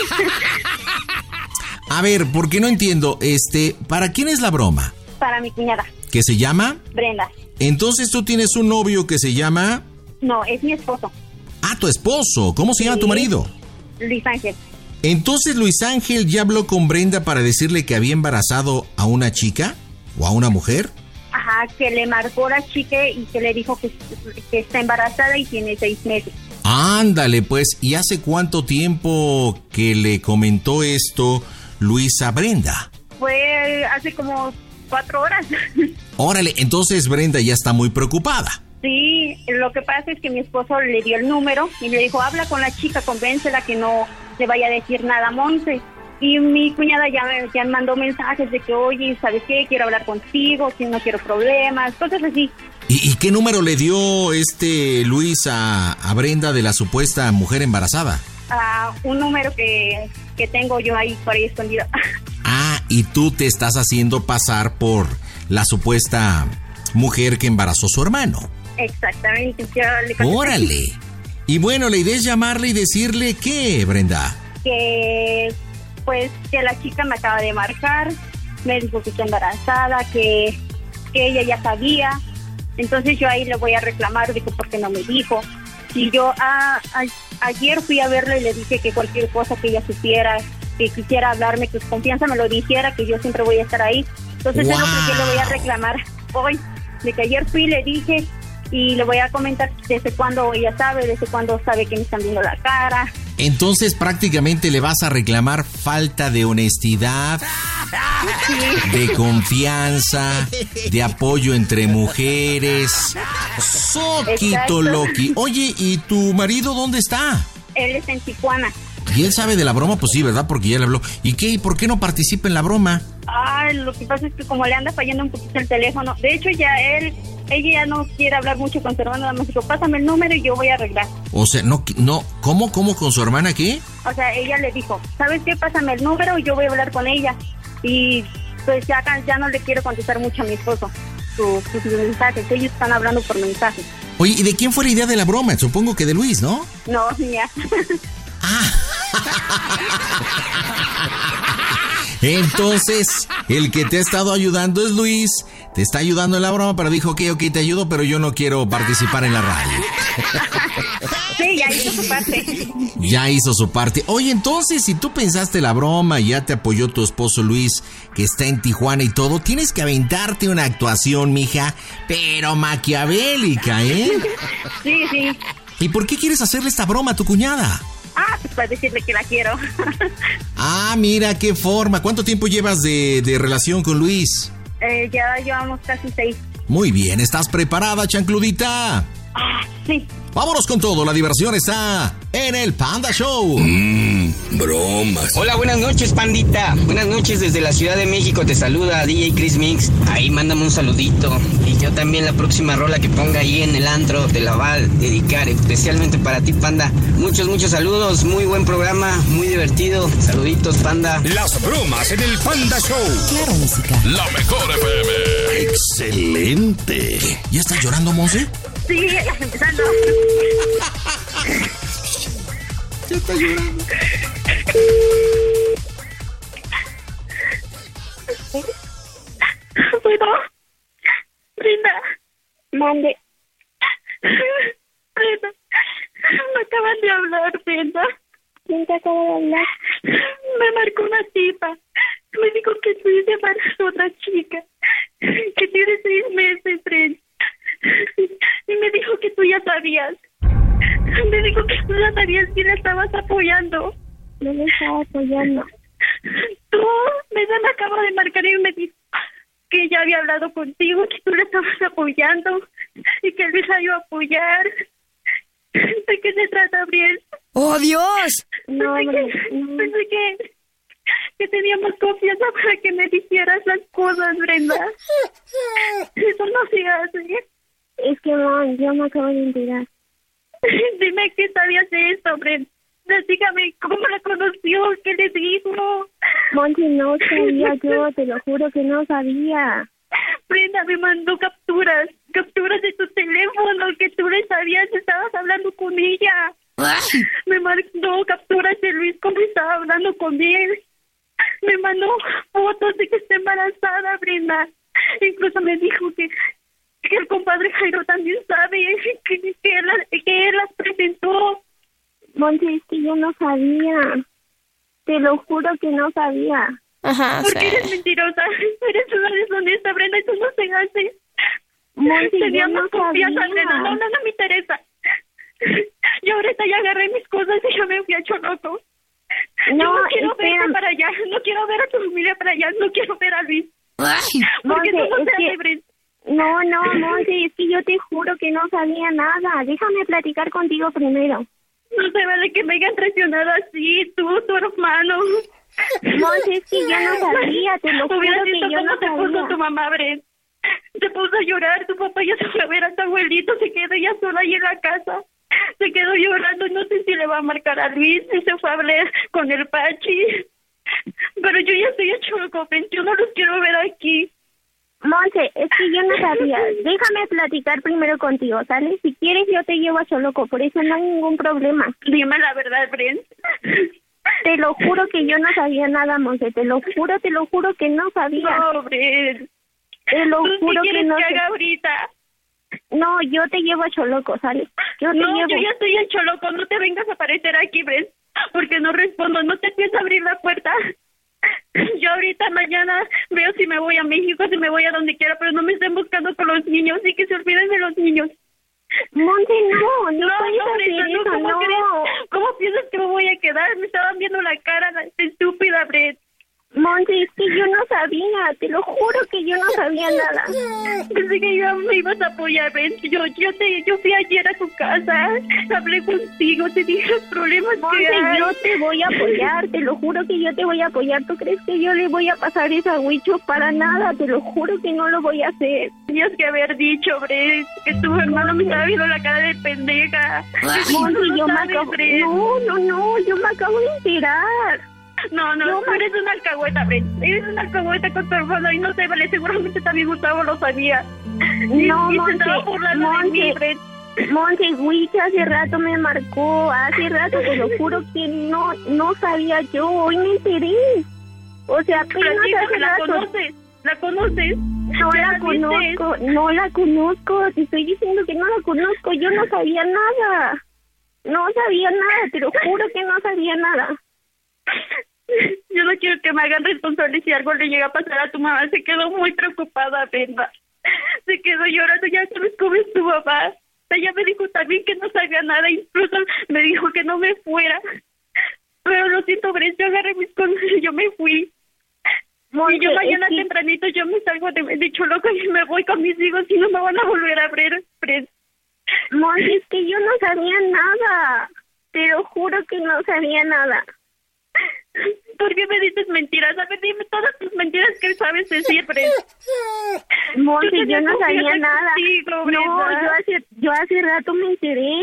A ver, porque no entiendo, ¿para quién es la broma? Para mi cuñada, ¿Qué se llama? Brenda. Entonces tú tienes un novio que se llama... No, es mi esposo, Ah, tu esposo. ¿Cómo se llama tu marido? Luis Ángel. Entonces Luis Ángel ya habló con Brenda para decirle que había embarazado a una chica o a una mujer. Ajá, que le marcó la chica y que le dijo que está embarazada y tiene 6 meses. Ándale, pues. ¿Y hace cuánto tiempo que le comentó esto Luis a Brenda? Fue hace como 4 horas. Órale, entonces Brenda ya está muy preocupada. Sí, lo que pasa es que mi esposo le dio el número y le dijo, habla con la chica, convéncela que no le vaya a decir nada a Monse. Y mi cuñada ya me mandó mensajes de que, oye, ¿sabes qué? Quiero hablar contigo, que no quiero problemas, cosas así. ¿Y qué número le dio Luis a Brenda de la supuesta mujer embarazada? Un número que tengo yo ahí por ahí escondido. Ah, y tú te estás haciendo pasar por la supuesta mujer que embarazó a su hermano. Exactamente. Yo le contesté ¡Órale! Y bueno, la idea es llamarle y decirle ¿qué, Brenda? que pues que la chica me acaba de marcar, me dijo que está embarazada, que ella ya sabía. Entonces yo ahí le voy a reclamar, dijo, ¿por qué no me dijo? Y yo ayer fui a verla y le dije que cualquier cosa que ella supiera, que quisiera hablarme, que con confianza me lo dijera, que yo siempre voy a estar ahí. Entonces es lo que yo le voy a reclamar hoy, de que ayer fui y le dije, y le voy a comentar desde cuándo ella sabe, desde cuándo sabe que me están viendo la cara. Entonces prácticamente le vas a reclamar falta de honestidad, de confianza, de apoyo entre mujeres. Soquito Exacto. Loki. Oye, ¿y tu marido dónde está? Él está en Tijuana. ¿Y él sabe de la broma? Pues sí, ¿verdad? Porque ya le habló. ¿Y qué? ¿Y por qué no participa en la broma? Lo que pasa es que como le anda fallando un poquito el teléfono, de hecho ella ya no quiere hablar mucho con su hermano, nada más dijo, pásame el número y yo voy a arreglar. O sea, no, ¿cómo con su hermana qué? O sea, ella le dijo, ¿sabes qué? Pásame el número y yo voy a hablar con ella. Y pues ya no le quiero contestar mucho a mi esposo sus mensajes, ellos están hablando por mensajes. Oye, ¿y de quién fue la idea de la broma? Supongo que de Luis, ¿no? No, mía. Entonces, el que te ha estado ayudando es Luis, te está ayudando en la broma, pero dijo, ok, te ayudo, pero yo no quiero participar en la radio. Sí, ya hizo su parte. Ya hizo su parte. Oye, entonces, si tú pensaste la broma y ya te apoyó tu esposo Luis, que está en Tijuana y todo, tienes que aventarte una actuación, mija, pero maquiavélica, ¿eh? Sí. ¿Y por qué quieres hacerle esta broma a tu cuñada? Pues para decirle que la quiero. Mira qué forma. ¿Cuánto tiempo llevas de relación con Luis? Ya llevamos casi 6. Muy bien, ¿estás preparada, chancludita? Sí. Vámonos con todo, la diversión está en el Panda Show. Bromas. Hola, buenas noches, pandita. Buenas noches desde la Ciudad de México. Te saluda DJ Chris Mix. Ahí mándame un saludito. Y yo también la próxima rola que ponga ahí en el antro te la va a dedicar especialmente para ti, panda. Muchos saludos. Muy buen programa, muy divertido. Saluditos, panda. Las bromas en el Panda Show. Claro, música. La mejor FM. Excelente. ¿Ya estás llorando, Monse? Sí, ya está empezando. Ya está llorando. ¿Puedo? Brenda. Mande. Brenda. Me acaban de hablar, Brenda. ¿Quién te acaba de hablar? Me marcó una tipa. Me dijo que tú se embarazó otra chica. Que tiene 6 meses, Brenda. Y me dijo que tú ya sabías. Me dijo que tú ya sabías que la estabas apoyando. No me estaba apoyando. Tú, me acaba de marcar y me dijo que ya había hablado contigo, que tú le estabas apoyando y que Luis la iba a apoyar. ¿De qué se trata, Gabriel? ¡Oh, Dios! Pensé que teníamos confianza para que me dijeras las cosas, Brenda. Eso no se hace. Es que, Mon, yo me acabo de enterar. Dime qué sabías de esto, Brenda. Dígame cómo la conoció, qué le dijo. Monty, no sabía yo, te lo juro que no sabía. Brenda me mandó capturas de tu teléfono, que tú le sabías, estabas hablando con ella. Me mandó capturas de Luis como estaba hablando con él. Me mandó fotos de que está embarazada, Brenda. Incluso me dijo que el compadre Jairo también sabe, que él las presentó. Monte, es que yo no sabía. Te lo juro que no sabía. Ajá, ¿Por qué eres mentirosa? Eres una deshonesta, Brenda, eso no se hace. Monte, teníamos confianza, sabía. Brenda, no me interesa. Yo ahorita ya agarré mis cosas y yo me fui a Choloco. Yo no quiero ver para allá, no quiero ver a tu familia para allá, no quiero ver a Luis. Porque Monte, eso no se es hace, que... Brenda. No, Monte, es que yo te juro que no sabía nada. Déjame platicar contigo primero. No se vale que me hayan traicionado así, tú, tu hermano. Monte, es que yo no sabía, te lo juro Hubieras que visto yo cómo no te puso sabía. tu mamá, Brent. Se puso a llorar, tu papá ya se fue a ver a tu abuelito, se quedó ya sola ahí en la casa. Se quedó llorando, no sé si le va a marcar a Luis, y se fue a hablar con el Pachi. Pero yo ya estoy hecho loco, Brent, yo no los quiero ver aquí. Monte, es que yo no sabía. Déjame platicar primero contigo, ¿sale? Si quieres yo te llevo a Choloco, por eso no hay ningún problema. Dime la verdad, Brent. Te lo juro que yo no sabía nada, Monte. Te lo juro que no sabía. No, Brent. Te lo juro que no. ¿Qué quieres que haga ahorita? No, yo te llevo a Choloco, ¿sale? Yo ya estoy en Choloco, no te vengas a aparecer aquí, Brent, porque no respondo, no te pienso abrir la puerta. Yo ahorita mañana veo si me voy a México, si me voy a donde quiera, pero no me estén buscando con los niños y que se olviden de los niños. Monte, no puedes hacer eso, no. ¿Cómo piensas que me voy a quedar? Me estaban viendo la cara, la estúpida, Brett. Monte, Monse, es que yo no sabía, te lo juro que yo no sabía nada. Pensé que ya me ibas a apoyar, ¿ves? Yo fui ayer a tu casa, hablé contigo, te dije los problemas Monse, que hay. yo te voy a apoyar, te lo juro que yo te voy a apoyar. ¿Tú crees que yo le voy a pasar esa Huicho? Para nada, te lo juro que no lo voy a hacer. Tenías que haber dicho, Bres, que tu hermano me estaba viendo la cara de pendeja. Monse, yo me acabo... No, yo me acabo de enterar. No, tú eres una alcahueta, Bren. Eres una alcahueta con tu hermano y no te vale. Seguramente también Gustavo lo sabía. No, y Monse, se estaba burlando de mí, Bren. Monse, Huicho hace rato me marcó. Hace rato, te lo juro que no sabía yo. Hoy me enteré. O sea, apenas hace ¿La rato. conoces? ¿La conoces? No la conozco. Te estoy diciendo que no la conozco. Yo no sabía nada. No sabía nada, te lo juro que no sabía nada. Yo no quiero que me hagan responsable si algo le llega a pasar a tu mamá. Se quedó muy preocupada, Brenda. Se quedó llorando. Ya sabes cómo es tu mamá. Ella me dijo también que no sabía nada. Incluso me dijo que no me fuera. Pero lo siento, Brenda. Yo agarré mis cosas y yo me fui. Monse, y yo mañana tempranito yo me salgo de Choloco y me voy con mis hijos y no me van a volver a ver, Brenda. Monse, es que yo no sabía nada. Te lo juro que no sabía nada. ¿Por qué me dices mentiras? A ver, dime todas tus mentiras que sabes decir, Brenda. Monse, yo no sabía nada. Contigo, no, yo hace rato me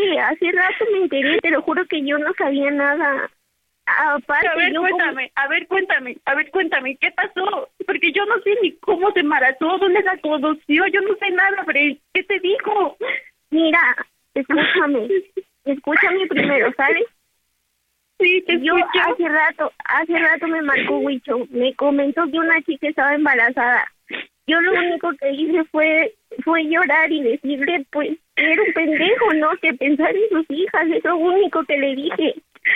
enteré. Te lo juro que yo no sabía nada. Aparte, a ver, cuéntame, ¿qué pasó? Porque yo no sé ni cómo se embarazó, dónde la conoció, yo no sé nada, Brenda. ¿Qué te dijo? Mira, escúchame primero, ¿sabes? Sí, te escucho. Hace rato me marcó Huicho, me comentó que una chica estaba embarazada. Yo lo único que hice fue llorar y decirle, pues, que era un pendejo, ¿no? Que pensar en sus hijas, es lo único que le dije.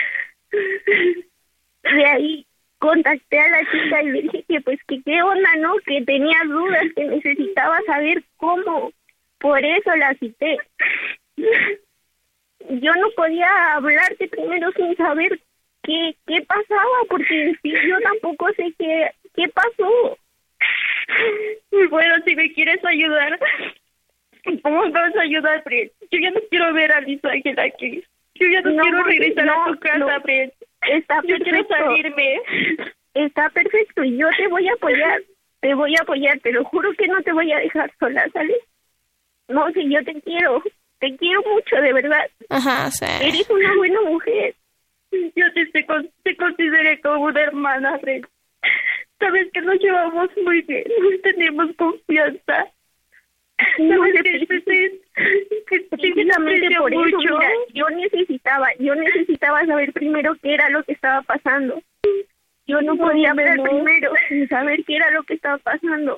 De ahí contacté a la chica y le dije que, pues, que qué onda, ¿no? Que tenía dudas, que necesitaba saber cómo. Por eso la cité. Yo no podía hablarte primero sin saber qué pasaba, porque si yo tampoco sé qué pasó. Bueno, si me quieres ayudar, ¿cómo vas a ayudar, Bren? Yo ya no quiero ver a Lisa Ángela aquí. Yo ya no quiero regresar a tu casa, Bren. Yo quiero salirme. Está perfecto, y yo te voy a apoyar, te lo juro que no te voy a dejar sola, ¿sabes? No, si yo te quiero mucho, de verdad. Ajá, sí. Eres una buena mujer. Yo te consideré como una hermana, Bren. Sabes que nos llevamos muy bien, tenemos confianza. Sabes que precisamente por eso, mira, yo necesitaba saber primero qué era lo que estaba pasando. Yo no podía hablar primero sin saber qué era lo que estaba pasando.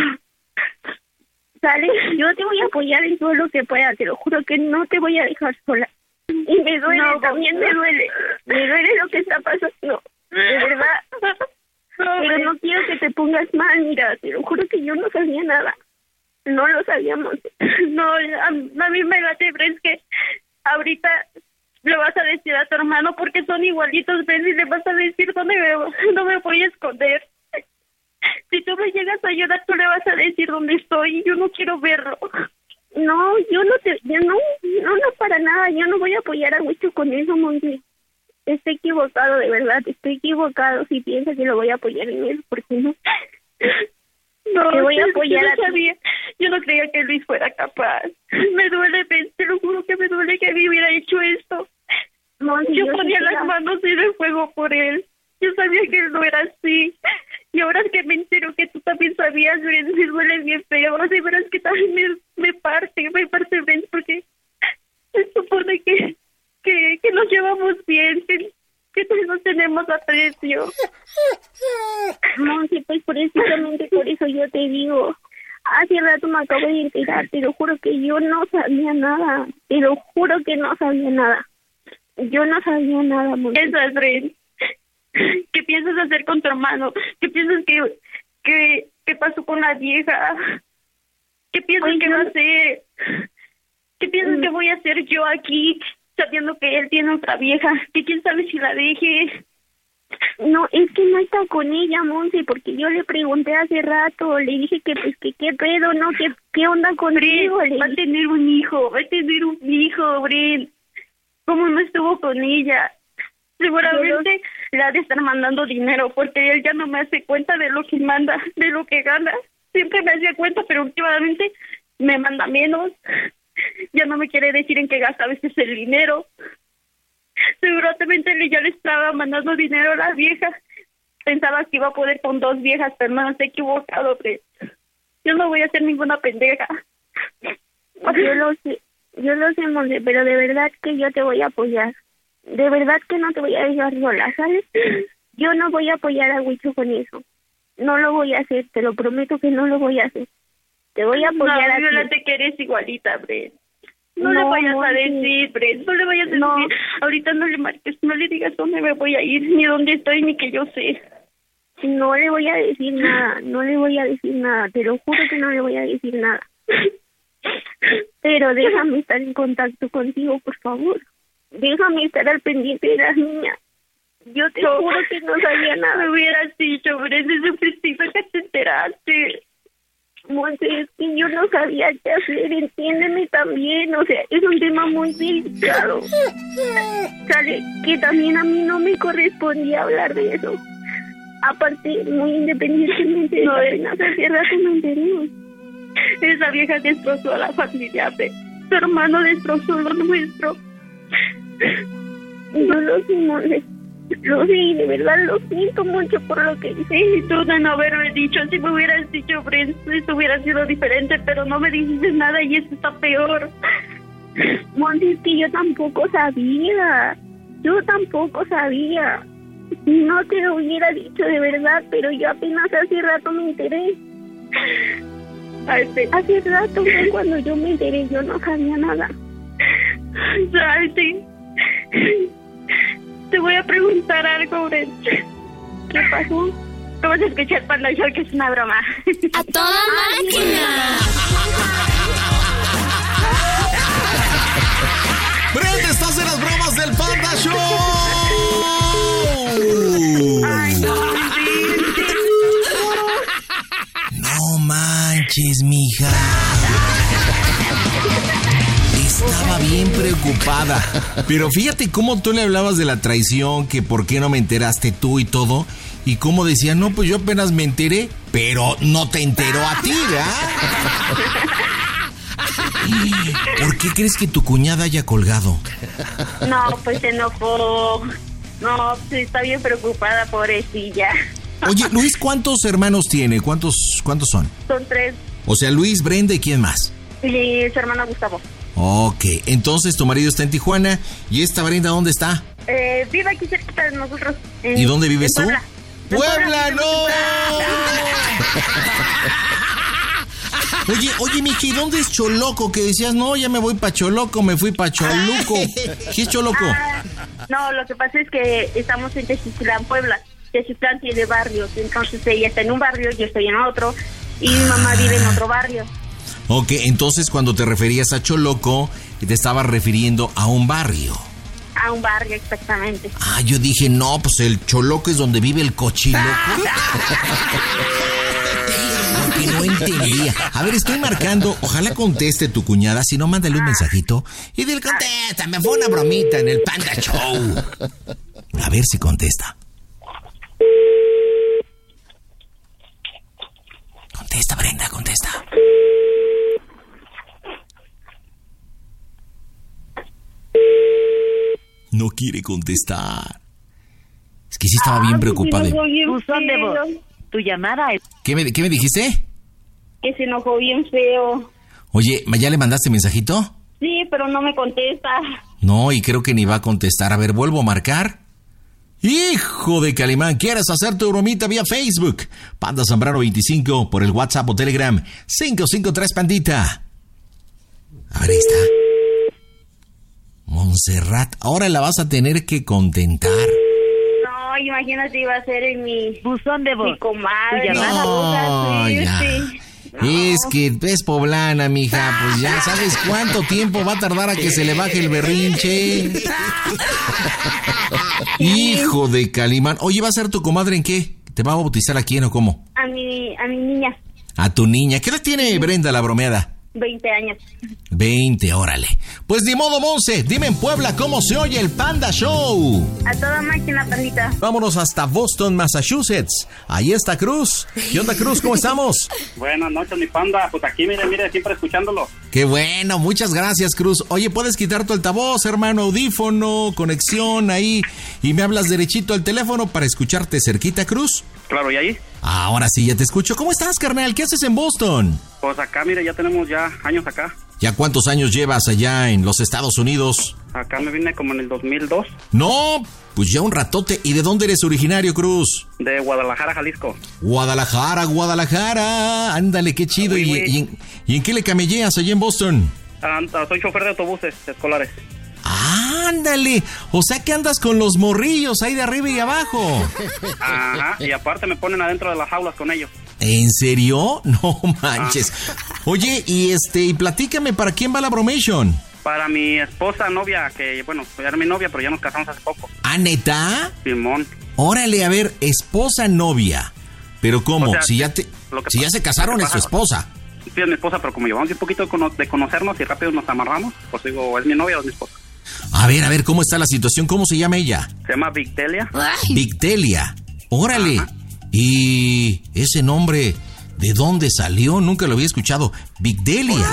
¿Sale? Yo te voy a apoyar en todo lo que pueda, te lo juro que no te voy a dejar sola. Y me duele, también me duele lo que está pasando, de verdad. Pero no quiero que te pongas mal, mira, te lo juro que yo no sabía nada. No lo sabíamos. No, a mí me late, es que ahorita le vas a decir a tu hermano porque son igualitos, ven, y le vas a decir no me voy a esconder. Si tú me llegas a ayudar, tú le vas a decir dónde estoy y yo no quiero verlo. No, no, para nada, yo no voy a apoyar a Huicho con eso, Monse. Estoy equivocado, de verdad, estoy equivocado si piensas que lo voy a apoyar en eso, porque no. No, te voy a apoyar a ti. Yo no creía que Luis fuera capaz. Me duele, te lo juro que me duele que me hubiera hecho esto. Monse, yo ponía las manos en el fuego por él. Yo sabía que él no era así. Y ahora que me entero que tú también sabías, me duele bien feo. Ahora sí verás que también me parte bien, porque se supone que nos llevamos bien, que todos tenemos aprecio. Monse, pues precisamente por eso yo te digo, hace rato me acabo de enterar, te lo juro que yo no sabía nada, te lo juro que no sabía nada. Yo no sabía nada, Monse. Eso es, Bren. ¿Qué piensas hacer con tu hermano? ¿Qué piensas que pasó con la vieja? ¿Qué piensas que va a hacer? ¿Qué piensas que voy a hacer yo aquí, sabiendo que él tiene otra vieja? Que quién sabe si la deje. No, es que no está con ella, Monse, porque yo le pregunté hace rato, le dije que pues que qué pedo, ¿no? ¿Qué onda contigo? Va a tener un hijo, Bren. ¿Cómo no estuvo con ella? Seguramente le ha de estar mandando dinero, porque él ya no me hace cuenta de lo que manda, de lo que gana. Siempre me hacía cuenta, pero últimamente me manda menos. Ya no me quiere decir en qué gasta a veces el dinero. Seguramente ya le estaba mandando dinero a la vieja. Pensaba que iba a poder con 2 viejas, pero no, se ha equivocado, Bren. Yo no voy a ser ninguna pendeja. Yo lo sé, Monse, pero de verdad que yo te voy a apoyar. De verdad que no te voy a dejar sola, ¿sabes? Yo no voy a apoyar a Huicho con eso. No lo voy a hacer, te lo prometo que no lo voy a hacer. Te voy a apoyar a ti. Violante, que eres igualita, Bren. No le vayas a decir, Bren, no le vayas a decir. Ahorita no le marques, no le digas dónde me voy a ir, ni dónde estoy, ni que yo sé. No le voy a decir nada, te lo juro que no le voy a decir nada. Pero déjame estar en contacto contigo, por favor. Déjame estar al pendiente de las niñas. Yo te juro que no sabía nada. Me hubieras dicho, Bren, desde un principio que te enteraste. Monse, es que yo no sabía qué hacer, entiéndeme también, o sea, es un tema muy delicado. Sale, que también a mí no me correspondía hablar de eso. Aparte, muy independientemente de apenas hace rato me enteré. Esa vieja destrozó a la familia, Bren. Su hermano destrozó lo nuestro. Yo lo sé, Monse. Lo sé, de verdad lo siento mucho por lo que hice. Y tú de no haberme dicho, si me hubieras dicho, Bren, esto hubiera sido diferente, pero no me dijiste nada y esto está peor. Monse, es que yo tampoco sabía. No te lo hubiera dicho de verdad, pero yo apenas hace rato me enteré. Hace rato fue cuando yo me enteré, yo no sabía nada. Salte. Te voy a preguntar algo, Bren. ¿Qué pasó? Vamos a escuchar Panda Show, que es una broma. ¡A toda máquina! ¡Bren, estás en las bromas del Panda Show! Ay, no, No manches, mija. Estaba bien preocupada. Pero fíjate cómo tú le hablabas de la traición, que por qué no me enteraste tú y todo. Y cómo decía, no, pues yo apenas me enteré, pero no te enteró a ti, ¿verdad? ¿Por qué crees que tu cuñada haya colgado? No, pues se enojó. No, pues está bien preocupada, pobrecilla. Oye, Luis, ¿cuántos hermanos tiene? ¿Cuántos son? Son 3. O sea, Luis, Brenda y ¿quién más? Y su hermano Gustavo. Ok, entonces tu marido está en Tijuana. ¿Y esta Brenda dónde está? Vive aquí cerquita de nosotros. ¿Y dónde vives tú? Puebla. ¡Puebla, no! Oye, mija, ¿y dónde es Choloco? Que decías, no, ya me voy pa' Choloco, me fui pa' Choluco. ¿Qué es Choloco? No, lo que pasa es que estamos en Teziutlán, Puebla. Teziutlán tiene barrios, entonces ella está en un barrio, yo estoy en otro, y mi mamá vive en otro barrio. Ok, entonces cuando te referías a Choloco, te estabas refiriendo a un barrio. A un barrio, exactamente. Ah, yo dije, no, pues el Choloco es donde vive el cochiloco. Porque no entendía. A ver, estoy marcando, ojalá conteste tu cuñada, si no, mándale un mensajito. Y dile, contesta, me fue una bromita en el Panda Show. A ver si contesta. Contesta, Brenda, contesta. No quiere contestar. Es que sí estaba bien preocupada. Buzón de voz. Tu llamada es... ¿Qué me dijiste? Que se enojó bien feo. Oye, ¿ya le mandaste mensajito? Sí, pero no me contesta. No, y creo que ni va a contestar. A ver, ¿vuelvo a marcar? Hijo de Calimán, ¿quieres hacer tu bromita vía Facebook? Panda Zambrano 25 por el WhatsApp o Telegram 553 Pandita. A ver, ahí está. Montserrat, ahora la vas a tener que contentar. No, imagínate, iba a ser en mi buzón de voz. Mi comadre. No, ya. Sí. No. Es que es poblana, mija, pues ya sabes cuánto tiempo va a tardar a que se le baje el berrinche. Hijo de Calimán. Oye, ¿va a ser tu comadre en qué? ¿Te va a bautizar a quién o cómo? A mi niña. A tu niña. ¿Qué edad tiene Brenda, la bromeada? 20 años. 20, órale. Pues ni modo, Monse, dime en Puebla cómo se oye el Panda Show. A toda máquina, pandita. Vámonos hasta Boston, Massachusetts. Ahí está Cruz. ¿Qué onda, Cruz? ¿Cómo estamos? Buenas noches, mi panda. Pues aquí, mire, siempre escuchándolo. Qué bueno, muchas gracias, Cruz. Oye, ¿puedes quitar tu altavoz, hermano? Audífono, conexión ahí. Y me hablas derechito al teléfono para escucharte cerquita, Cruz. Claro, ¿y ahí? Ahora sí, ya te escucho. ¿Cómo estás, carnal? ¿Qué haces en Boston? Pues acá, mire, ya tenemos años acá. ¿Ya cuántos años llevas allá en los Estados Unidos? Acá me vine como en el 2002. No, pues ya un ratote. ¿Y de dónde eres originario, Cruz? De Guadalajara, Jalisco. Guadalajara. Ándale, qué chido. ¿Y en qué le camelleas allá en Boston? Soy chofer de autobuses escolares. ¡Ándale! O sea que andas con los morrillos ahí de arriba y abajo. Ajá, y aparte me ponen adentro de las jaulas con ellos. ¿En serio? No manches. Oye, y platícame, ¿para quién va la bromation? Para mi esposa, novia, que bueno, era mi novia, pero ya nos casamos hace poco. ¿Ah, neta? Simón. Órale, a ver, esposa, novia. ¿Pero cómo? O sea, si ya se casaron, es tu esposa. Sí, es mi esposa, pero como llevamos un poquito de conocernos y rápido nos amarramos, pues digo, ¿es mi novia o es mi esposa? A ver, ¿cómo está la situación? ¿Cómo se llama ella? Se llama Victelia. Victelia. Órale. Ajá. Y ese nombre, ¿de dónde salió? Nunca lo había escuchado. Victelia.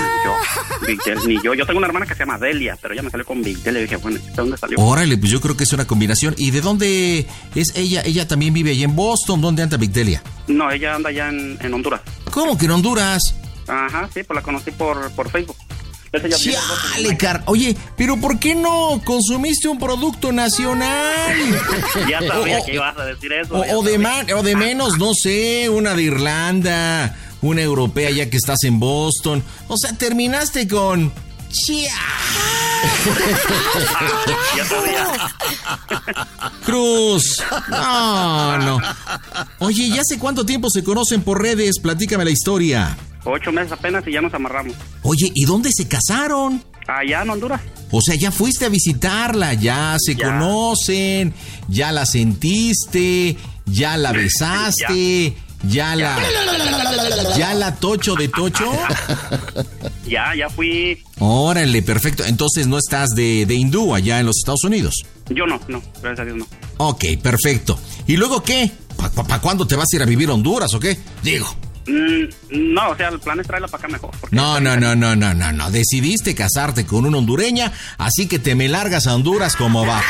Yo tengo una hermana que se llama Delia, pero ella me salió con Victelia y dije, bueno, ¿de dónde salió? Órale, pues yo creo que es una combinación. ¿Y de dónde es ella? ¿Ella también vive allá en Boston? ¿Dónde anda Victelia? No, ella anda allá en Honduras. ¿Cómo que en Honduras? Ajá, sí, pues la conocí por Facebook. Chale, Oye, pero ¿por qué no consumiste un producto nacional? Ya sabía que ibas a decir eso. O de menos, no sé, una de Irlanda, una europea ya que estás en Boston. O sea, terminaste con... Ya sabía. Cruz. No. Oye, ¿ya hace cuánto tiempo se conocen por redes? Platícame la historia. 8 meses apenas y ya nos amarramos. Oye, ¿y dónde se casaron? Allá en Honduras. O sea, ya fuiste a visitarla, ya se conocen, ya la sentiste, ya la besaste, ya la tocho de tocho. Ya fui. Órale, perfecto. Entonces no estás de hindú allá en los Estados Unidos. Yo no, gracias a Dios no. Ok, perfecto. ¿Y luego qué? ¿Para cuándo te vas a ir a vivir a Honduras o qué? Digo. No, o sea, el plan es traerla para acá mejor. No. Decidiste casarte con una hondureña, así que te me largas a Honduras como va.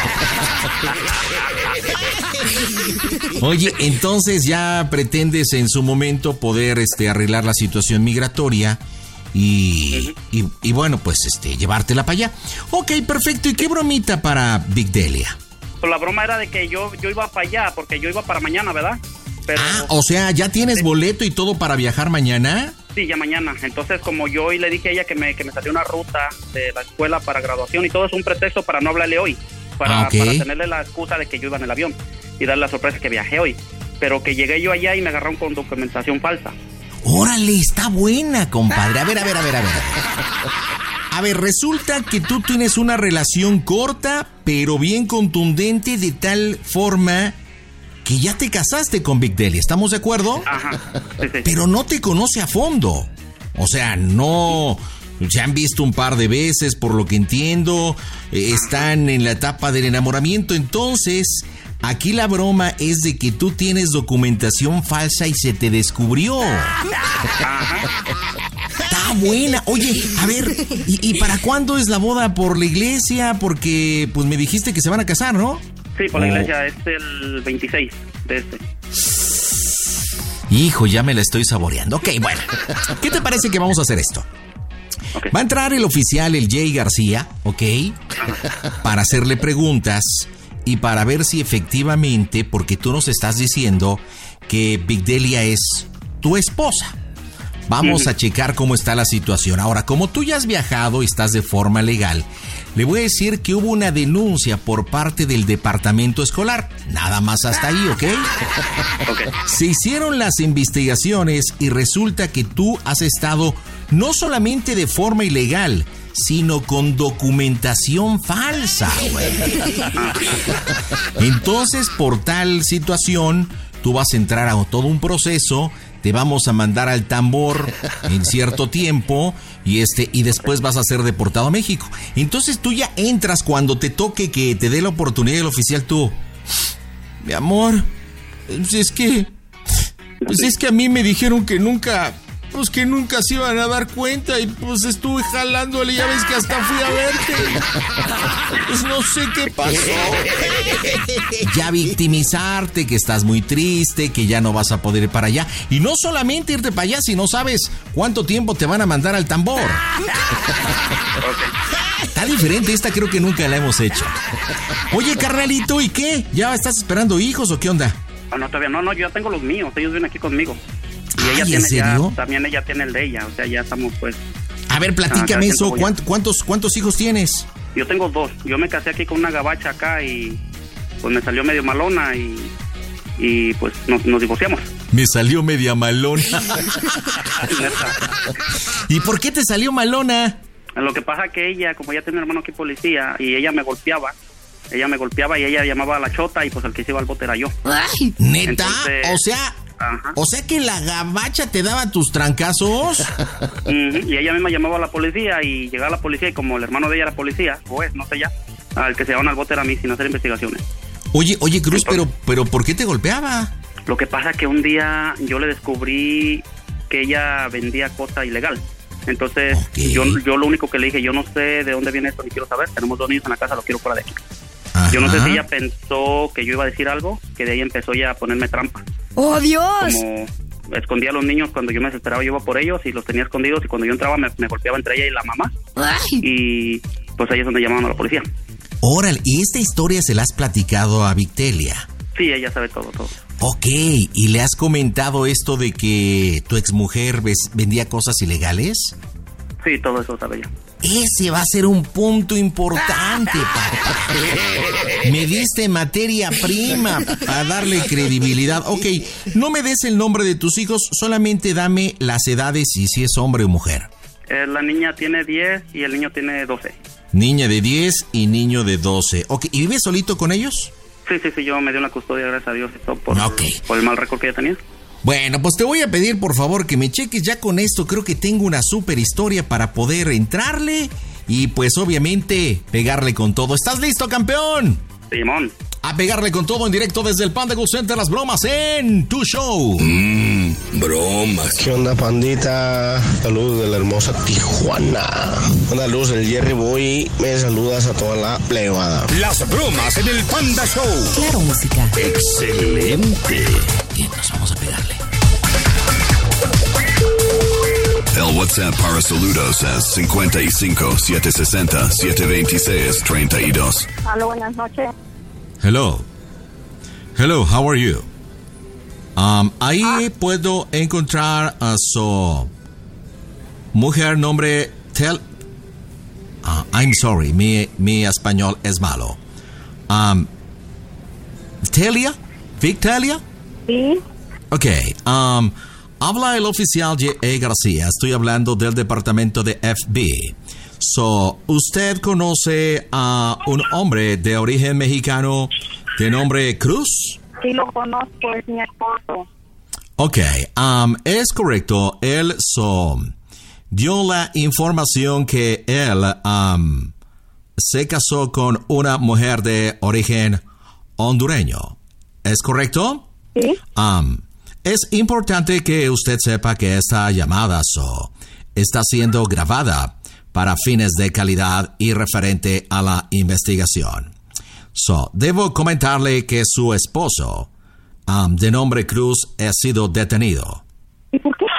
Oye, entonces ya pretendes en su momento poder arreglar la situación migratoria y bueno, pues llevártela para allá. Ok, perfecto. ¿Y qué bromita para Victelia? Pues la broma era de que yo iba para allá, porque yo iba para mañana, ¿verdad? Pero, o sea, ¿ya tienes boleto y todo para viajar mañana? Sí, ya mañana. Entonces, como yo le dije a ella que me salió una ruta de la escuela para graduación y todo es un pretexto para no hablarle hoy, para tenerle la excusa de que yo iba en el avión y darle la sorpresa que viajé hoy. Pero que llegué yo allá y me agarraron con documentación falsa. Órale, está buena, compadre. A ver. A ver, resulta que tú tienes una relación corta, pero bien contundente, de tal forma que ya te casaste con Victelia, ¿estamos de acuerdo? Ajá, sí. Pero no te conoce a fondo. O sea, no... Se han visto un par de veces, por lo que entiendo. Están en la etapa del enamoramiento. Entonces, aquí la broma es de que tú tienes documentación falsa y se te descubrió. Ajá. Está buena. Oye, a ver, ¿y para cuándo es la boda por la iglesia? Porque, pues, me dijiste que se van a casar, ¿no? Sí, por la iglesia es el 26 de este. Hijo, ya me la estoy saboreando. Ok, bueno. ¿Qué te parece que vamos a hacer esto? Okay. Va a entrar el oficial, el Jay García, ¿ok? Para hacerle preguntas y para ver si efectivamente, porque tú nos estás diciendo que Victelia es tu esposa. Vamos a checar cómo está la situación. Ahora, como tú ya has viajado y estás de forma legal, le voy a decir que hubo una denuncia por parte del departamento escolar. Nada más hasta ahí, ¿ok? Se hicieron las investigaciones y resulta que tú has estado no solamente de forma ilegal, sino con documentación falsa, güey. Entonces, por tal situación, tú vas a entrar a todo un proceso, te vamos a mandar al tambor en cierto tiempo y después vas a ser deportado a México. Entonces tú ya entras cuando te toque que te dé la oportunidad el oficial, tú. Mi amor, pues es que a mí me dijeron que nunca se iban a dar cuenta y pues estuve jalándole, ya ves que hasta fui a verte. Pues no sé qué pasó. Ya victimizarte, que estás muy triste, que ya no vas a poder ir para allá. Y no solamente irte para allá, si no sabes cuánto tiempo te van a mandar al tambor. Está diferente, esta creo que nunca la hemos hecho. Oye, carnalito, ¿y qué? ¿Ya estás esperando hijos o qué onda? No, todavía no, yo ya tengo los míos, ellos vienen aquí conmigo. Y ella ¿en serio? También ella tiene el de ella, o sea, ya estamos pues... A ver, platícame eso, ¿cuántos hijos tienes? Yo tengo 2, yo me casé aquí con una gabacha acá y pues me salió medio malona y pues nos divorciamos. Me salió media malona. ¿Y por qué te salió malona? Lo que pasa que ella, como ella tiene un hermano aquí policía y ella me golpeaba y ella llamaba a la chota y pues el que se iba al bote era yo. Ay, ¿neta? Entonces, o sea que la gabacha te daba tus trancazos. Y ella misma llamaba a la policía y llegaba la policía y como el hermano de ella era policía, pues no sé ya, al que se llevaban al bote era a mí sin hacer investigaciones. Oye Cruz, entonces, pero ¿por qué te golpeaba? Lo que pasa que un día yo le descubrí que ella vendía cosa ilegal. Entonces yo lo único que le dije, yo no sé de dónde viene esto ni quiero saber, tenemos 2 niños en la casa, lo quiero fuera de aquí. Ajá. Yo no sé si ella pensó que yo iba a decir algo, que de ahí empezó ya a ponerme trampa. ¡Oh, Dios! Como escondía a los niños cuando yo me desesperaba, yo iba por ellos y los tenía escondidos y cuando yo entraba me golpeaba entre ella y la mamá. ¡Ay! Y pues ahí es donde llamaban a la policía. Órale, ¿y esta historia se la has platicado a Victelia? Sí, ella sabe todo. Ok, ¿y le has comentado esto de que tu exmujer vendía cosas ilegales? Sí, todo eso sabe ella. Ese va a ser un punto importante, papá. Me diste materia prima para darle credibilidad. Ok, no me des el nombre de tus hijos, solamente dame las edades y si es hombre o mujer. La niña tiene 10 y el niño tiene 12. Niña de 10 y niño de 12. Ok, ¿y vives solito con ellos? Sí, yo me di una custodia, gracias a Dios, y todo por el mal récord que ella tenía. Bueno, pues te voy a pedir por favor que me cheques ya con esto. Creo que tengo una super historia para poder entrarle y pues obviamente pegarle con todo. ¿Estás listo, campeón? Simón. A pegarle con todo en directo desde el Panda Go Center, las bromas en tu show. Bromas. ¿Qué onda, pandita? Saludos de la hermosa Tijuana. Una luz del Jerry Boy. Me saludas a toda la plebada. Las bromas en el Panda Show. Claro, música. Excelente. Bien, nos vamos a pegarle. El WhatsApp para saludos es 55 760 726 32. Hola, buenas noches. Hello, how are you? Ahí puedo encontrar a su mujer nombre I'm sorry, mi español es malo. Victelia? Sí. Ok, habla el oficial J.A. García, estoy hablando del departamento de FBI. ¿Usted conoce a un hombre de origen mexicano de nombre Cruz? Sí, lo conozco, es mi esposo. Ok, es correcto, él dio la información que él se casó con una mujer de origen hondureño. ¿Es correcto? Sí. Es importante que usted sepa que esta llamada está siendo grabada para fines de calidad y referente a la investigación. Debo comentarle que su esposo, de nombre Cruz, ha sido detenido. ¿Y por qué?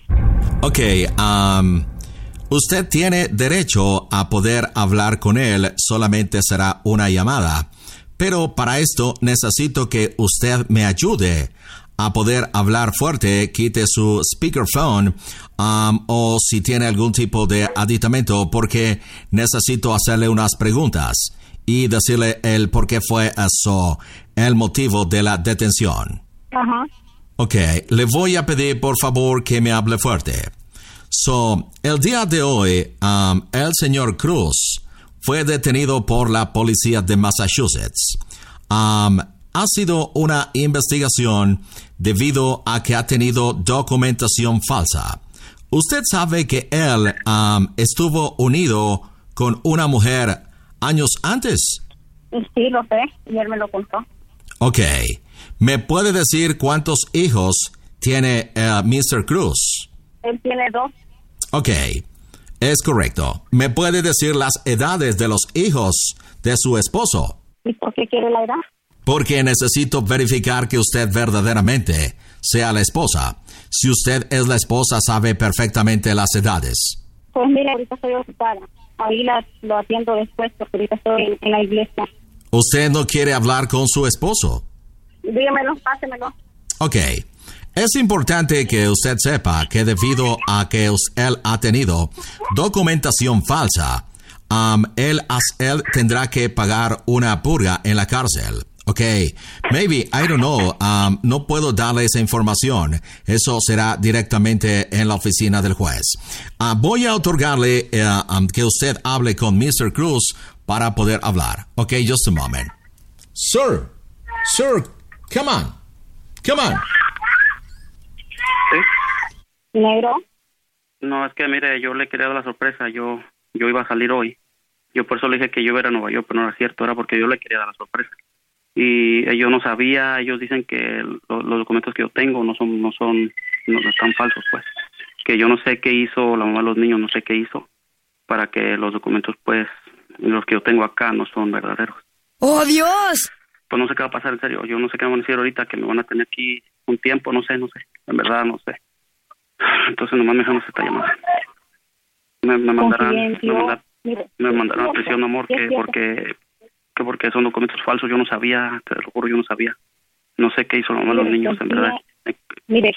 Ok, usted tiene derecho a poder hablar con él, solamente será una llamada. Pero para esto necesito que usted me ayude a poder hablar fuerte, quite su speakerphone o si tiene algún tipo de aditamento porque necesito hacerle unas preguntas y decirle el por qué fue eso, el motivo de la detención. Ajá. Ok, le voy a pedir por favor que me hable fuerte. So, el día de hoy, el señor Cruz fue detenido por la policía de Massachusetts. Ha sido una investigación debido a que ha tenido documentación falsa. Usted sabe que él estuvo unido con una mujer años antes. Sí, lo sé, y él me lo contó. Ok. ¿Me puede decir cuántos hijos tiene Mr. Cruz? Él tiene 2. Ok, es correcto. ¿Me puede decir las edades de los hijos de su esposo? ¿Y por qué quiere la edad? Porque necesito verificar que usted verdaderamente sea la esposa. Si usted es la esposa, sabe perfectamente las edades. Pues mire, ahorita estoy ocupada. Ahí lo atiendo después porque ahorita estoy en la iglesia. ¿Usted no quiere hablar con su esposo? Dígamelo, pásemelo. Ok. Es importante que usted sepa que debido a que él ha tenido documentación falsa, él tendrá que pagar una purga en la cárcel. Ok, maybe, I don't know, no puedo darle esa información. Eso será directamente en la oficina del juez. Voy a otorgarle que usted hable con Mr. Cruz para poder hablar. Ok, just a moment. Sir, come on. ¿Sí? ¿Negro? No, es que mire, yo le quería dar la sorpresa. Yo iba a salir hoy. Yo por eso le dije que yo iba a Nueva York, pero no era cierto, era porque yo le quería dar la sorpresa. Y yo no sabía, ellos dicen que los documentos que yo tengo no están falsos, pues. Que yo no sé qué hizo la mamá de los niños, no sé qué hizo para que los documentos, pues, los que yo tengo acá no son verdaderos. ¡Oh, Dios! Pues no sé qué va a pasar, en serio. Yo no sé qué me van a decir ahorita, que me van a tener aquí un tiempo, no sé. En verdad, no sé. Entonces nomás me dejan esta llamada. Me mandarán a prisión, amor, que porque son documentos falsos. Yo no sabía, te lo juro, yo no sabía. No sé qué hizo la mamá de los niños, en verdad. Mire,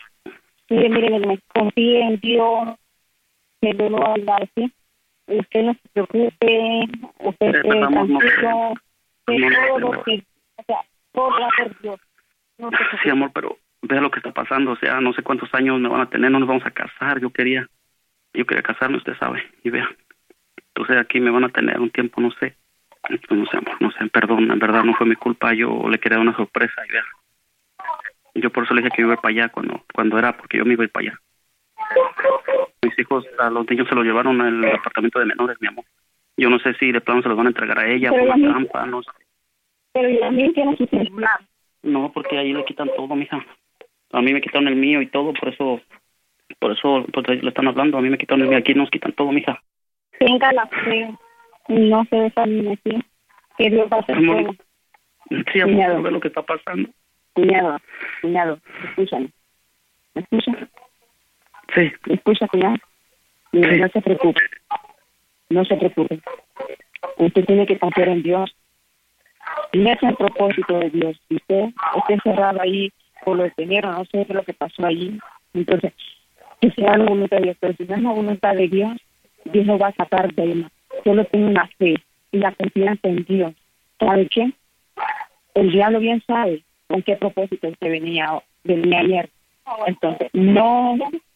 confíe en Dios, que Dios lo va a ayudar, ¿sí? Usted no se preocupe, usted tranquilo, todo lo que, o sea, todo va por Dios. No se preocupe. Sí, amor, pero vea lo que está pasando, o sea, no sé cuántos años me van a tener, no nos vamos a casar. Yo quería casarme, usted sabe, y vea. Entonces aquí me van a tener un tiempo, no sé. No sé, amor, no sé, perdón, en verdad no fue mi culpa, yo le quería dar una sorpresa y vea. Yo por eso le dije que iba a ir para allá cuando era, porque yo me iba a ir para allá. Mis hijos, a los niños se los llevaron al apartamento de menores, mi amor. Yo no sé si de plano se los van a entregar a ella por la trampa, no sé. Pero también tiene su celular. No, porque ahí le quitan todo, mija. A mí me quitaron el mío y todo, por eso pues le están hablando, a mí me quitaron el mío, aquí nos quitan todo, mija. Tenga la fe, no se desanime, ¿sí? Que Dios va a hacer todo. Sí, amor, ve lo que está pasando. Cuñado, escúchame. ¿Me escucha? Sí. ¿Me escucha, cuñado? Mira, sí. No se preocupe. Usted tiene que confiar en Dios. Y ese es el propósito de Dios. Si usted está encerrado ahí por lo detenieron, no sé qué es lo que pasó allí. Entonces, que sea la voluntad de Dios. Pero si no es la voluntad de Dios, Dios lo va a sacar de él. Solo tengo una fe y la confianza en Dios. ¿Sabe qué? El diablo bien sabe con qué propósito usted venía ayer. Entonces, no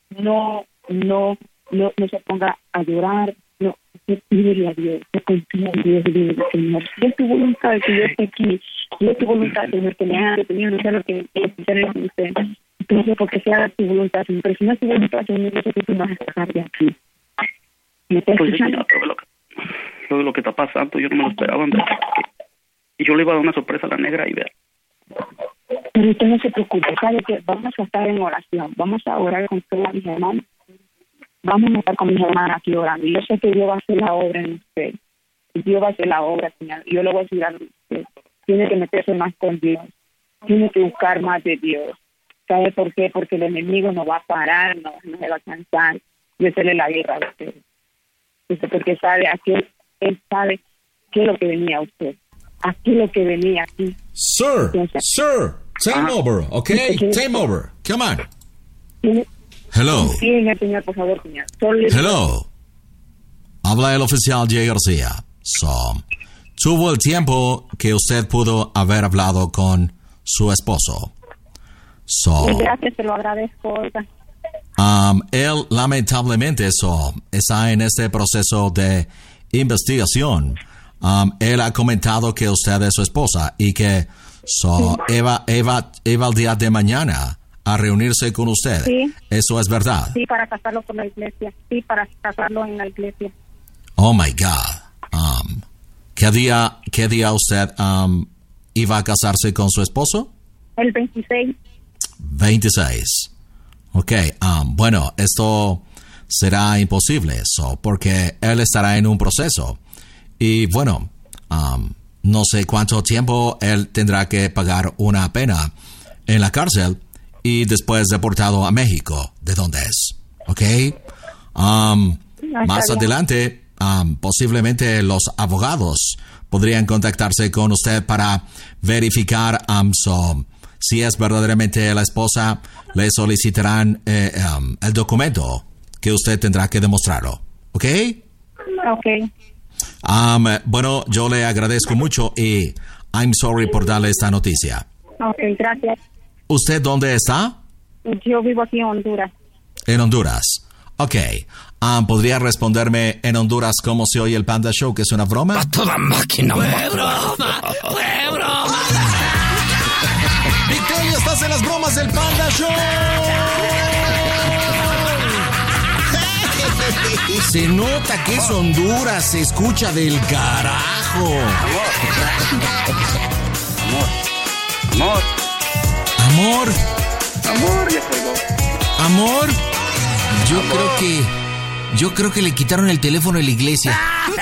se ponga a llorar, no, pídele a Dios, se confía en Dios, dile, Señor, si es tu voluntad de que yo esté aquí, si es tu voluntad, Señor, que me haga detenido, no sé lo que quiere usted, entonces porque se haga tu voluntad, Señor, pero si no es tu voluntad, Señor, yo sé que tú me vas a sacar de aquí. ¿Me estás escuchando? Lo que está pasando, yo no me lo esperaba, y yo le iba a dar una sorpresa a la negra y vea. Pero usted no se preocupe, ¿sabe qué? Vamos a estar en oración, vamos a orar con todas mis hermanas, vamos a estar con mis hermanas aquí orando, y yo sé que Dios va a hacer la obra en usted, Dios va a hacer la obra, Señor, y yo le voy a decir a usted, tiene que meterse más con Dios, tiene que buscar más de Dios. ¿Sabe por qué? Porque el enemigo no va a parar, no se va a cansar de hacerle la guerra a usted. Porque sabe, él sabe qué es lo que venía a usted. Aquí lo que venía aquí. Sir, time over, okay? Time over. Come on. Hello. Sí, señor, por favor, señor. Hello. Habla el oficial Jay García. Tuvo el tiempo que usted pudo haber hablado con su esposo. Gracias, se lo agradezco, oiga. Él lamentablemente está en este proceso de investigación. Él ha comentado que usted es su esposa y que Eva el día de mañana a reunirse con usted. Sí. ¿Eso es verdad? Sí, para casarlo con la iglesia. Sí, para casarlo en la iglesia. Oh my God. ¿Qué día usted iba a casarse con su esposo? El 26. 26. Ok, bueno, esto será imposible, porque él estará en un proceso. Y bueno, no sé cuánto tiempo él tendrá que pagar una pena en la cárcel y después deportado a México, de donde es. Ok. Más adelante, posiblemente los abogados podrían contactarse con usted para verificar si es verdaderamente la esposa. Le solicitarán el documento que usted tendrá que demostrarlo. ¿Ok? Ok. Bueno, yo le agradezco mucho y I'm sorry por darle esta noticia. Ok, gracias. ¿Usted dónde está? Yo vivo aquí en Honduras. En Honduras. Ok. ¿Podría responderme en Honduras cómo se oye el Panda Show, que es una broma? ¡A toda máquina! ¡Fue broma! ¡Fue broma! Victoria, estás en las bromas del Panda Show. Se nota que es Honduras, se escucha del carajo. Amor, ya colgó. Amor, yo creo que le quitaron el teléfono de la iglesia.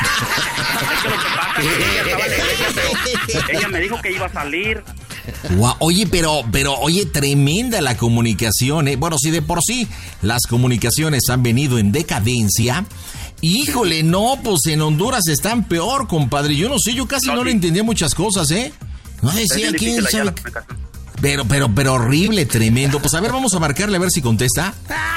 Ella me dijo que iba a salir. Wow, oye, pero oye, tremenda la comunicación, ¿eh? Bueno, si de por sí las comunicaciones han venido en decadencia, híjole, no, pues en Honduras están peor, compadre. Yo no sé, yo casi no le entendía muchas cosas, ¿eh? No decía quién sabe. Pero horrible, tremendo. Pues a ver, vamos a marcarle a ver si contesta.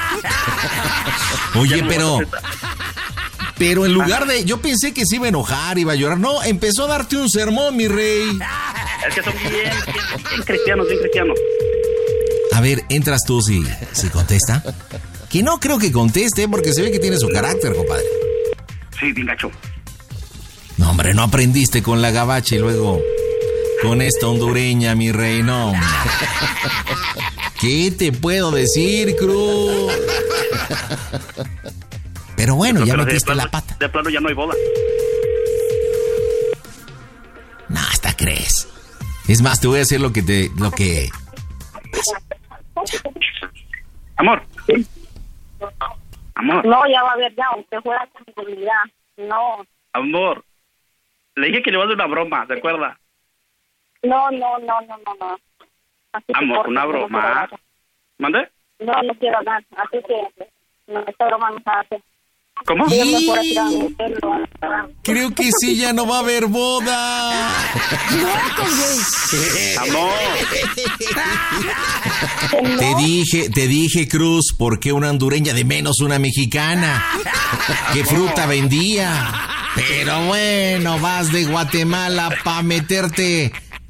Oye, pero en lugar de... Yo pensé que se iba a enojar, iba a llorar. No, empezó a darte un sermón, mi rey. Es que son bien cristianos, bien cristianos. A ver, entras tú si contesta. Que no creo que conteste porque se ve que tiene su carácter, compadre. Sí, bien gacho. No, hombre, no aprendiste con la gabacha y luego con esta hondureña, mi rey, no. ¿Qué te puedo decir, Cruz? Pero bueno, ya metiste la pata. De plano ya no hay boda. No, hasta crees. Es más, te voy a decir lo que... Amor. Amor. No, ya va a ver, ya, usted juega con mi dignidad. No. Amor. Le dije que le iba a hacer una broma, ¿se acuerda? No. Amor, una broma. ¿Mande? No quiero hablar, así que no, esta broma no se hace. ¿Cómo? Creo que sí, ya no va a haber boda. Amor. Te dije, Cruz, ¿por qué una hondureña de menos una mexicana? ¿Qué fruta vendía? Pero bueno, vas de Guatemala pa' meterte.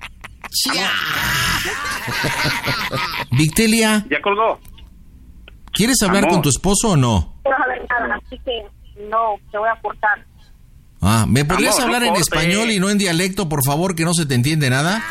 Victelia. Ya colgó. ¿Quieres hablar con tu esposo o no? No vas a ver nada, así que no, te voy a cortar. ¿Me podrías hablar en español y no en dialecto, por favor, que no se te entiende nada?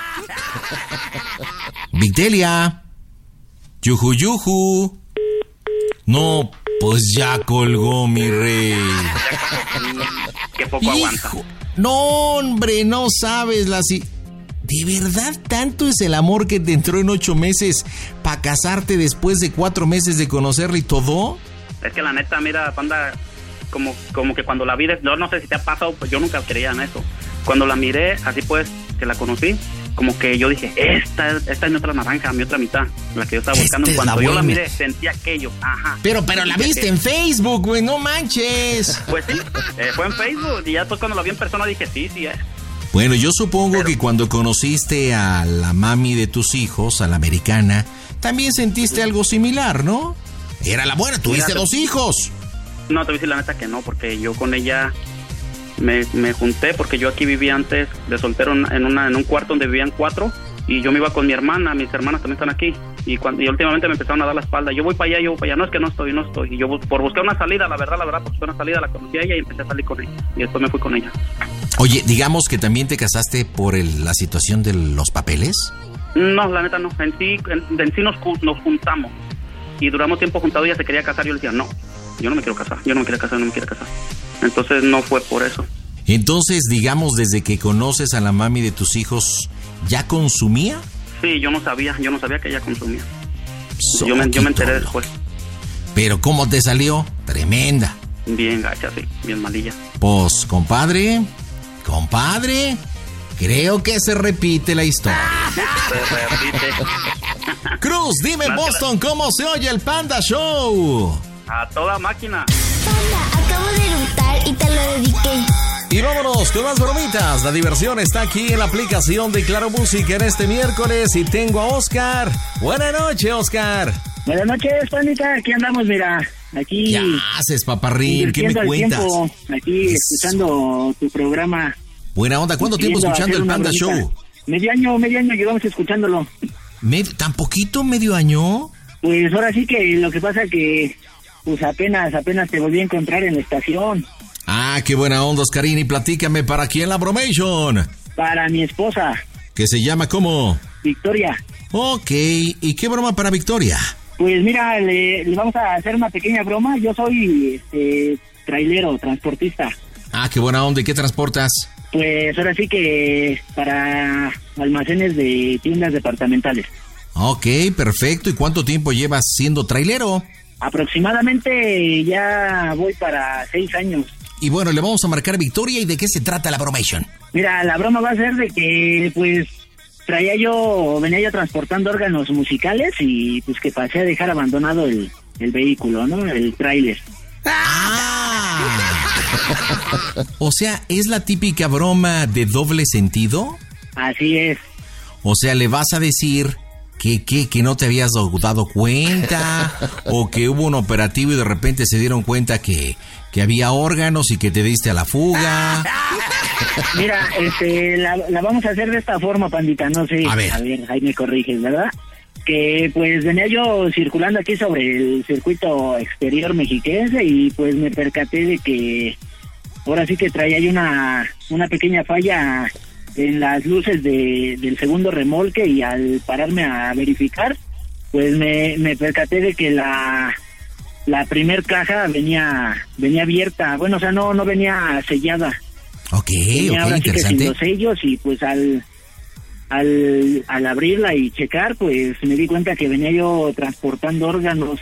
Victelia. Yuju. No, pues ya colgó, mi rey. Qué poco aguanta. No, hombre, no sabes ¿De verdad tanto es el amor que te entró en 8 meses para casarte después de 4 meses de conocerla y todo? Es que la neta, mira, Panda, como que cuando la vi, no sé si te ha pasado, pues yo nunca creía en eso. Cuando la miré, así pues, que la conocí, como que yo dije, esta es mi otra naranja, mi otra mitad, la que yo estaba buscando. Cuando yo la miré, sentí aquello, ajá. Pero la viste en Facebook, güey, no manches. Pues sí, fue en Facebook, y ya pues cuando la vi en persona dije, sí, Bueno, yo supongo que cuando conociste a la mami de tus hijos, a la americana, también sentiste algo similar, ¿no? Era la buena, tuviste 2 hijos. No, te voy a decir la neta que no, porque yo con ella me junté, porque yo aquí vivía antes de soltero en un cuarto donde vivían 4, y yo me iba con mi hermana, mis hermanas también están aquí, y últimamente me empezaron a dar la espalda, yo voy para allá, no, es que no estoy, y yo por buscar una salida, la verdad, por buscar una salida, la conocí a ella y empecé a salir con ella, y después me fui con ella. Oye, digamos que también te casaste por la situación de los papeles. No, la neta no, en sí nos juntamos, y duramos tiempo juntados, ella se quería casar, yo le decía, no, yo no me quiero casar, entonces no fue por eso. Entonces, digamos, desde que conoces a la mami de tus hijos, ¿ya consumía? Sí, yo no sabía que ella consumía. Yo me enteré después. ¿Pero cómo te salió? Tremenda. Bien gacha, sí, bien malilla. Pues, compadre, creo que se repite la historia. Se repite. Cruz, dime en Boston, ¿cómo se oye el Panda Show? A toda máquina. Panda, acabo de eructar y te lo dediqué. Y vámonos con más bromitas. La diversión está aquí en la aplicación de Claro Música en este miércoles. Y tengo a Oscar. Buenas noches, Oscar. Buenas noches, Pandita. Aquí andamos, mira. Aquí. ¿Qué haces, paparrín? ¿Qué me cuentas? Aquí escuchando tu programa. Buena onda. ¿Cuánto tiempo escuchando el Panda Show? Medio año llevamos escuchándolo. ¿Tan poquito? ¿Medio año? Pues ahora sí que lo que pasa que pues apenas te volví a encontrar en la estación. Ah, qué buena onda, Oscarín. Y platícame, ¿para quién la bromation? Para mi esposa. ¿Que se llama cómo? Victoria. Ok, ¿y qué broma para Victoria? Pues mira, le vamos a hacer una pequeña broma. Yo soy trailero, transportista. Ah, qué buena onda. ¿Y qué transportas? Pues ahora sí que para almacenes de tiendas departamentales. Ok, perfecto. ¿Y cuánto tiempo llevas siendo trailero? Aproximadamente ya voy para 6 años. Y bueno, le vamos a marcar Victoria. ¿Y de qué se trata la bromation? Mira, la broma va a ser de que, pues, venía yo transportando órganos musicales y, pues, que pasé a dejar abandonado el vehículo, ¿no? El tráiler. ¡Ah! O sea, ¿es la típica broma de doble sentido? Así es. O sea, le vas a decir que no te habías dado cuenta, o que hubo un operativo y de repente se dieron cuenta que había órganos y que te diste a la fuga. Mira, la vamos a hacer de esta forma, Pandita, no sé. A ver, ahí me corriges, ¿verdad? Que pues venía yo circulando aquí sobre el circuito exterior mexiquense y pues me percaté de que ahora sí que traía ahí una pequeña falla en las luces del segundo remolque, y al pararme a verificar, pues me percaté de que la primer caja venía abierta. Bueno, o sea, no venía sellada. Ok, ahora sí interesante. que sin los sellos, y pues al abrirla y checar, pues me di cuenta que venía yo transportando órganos.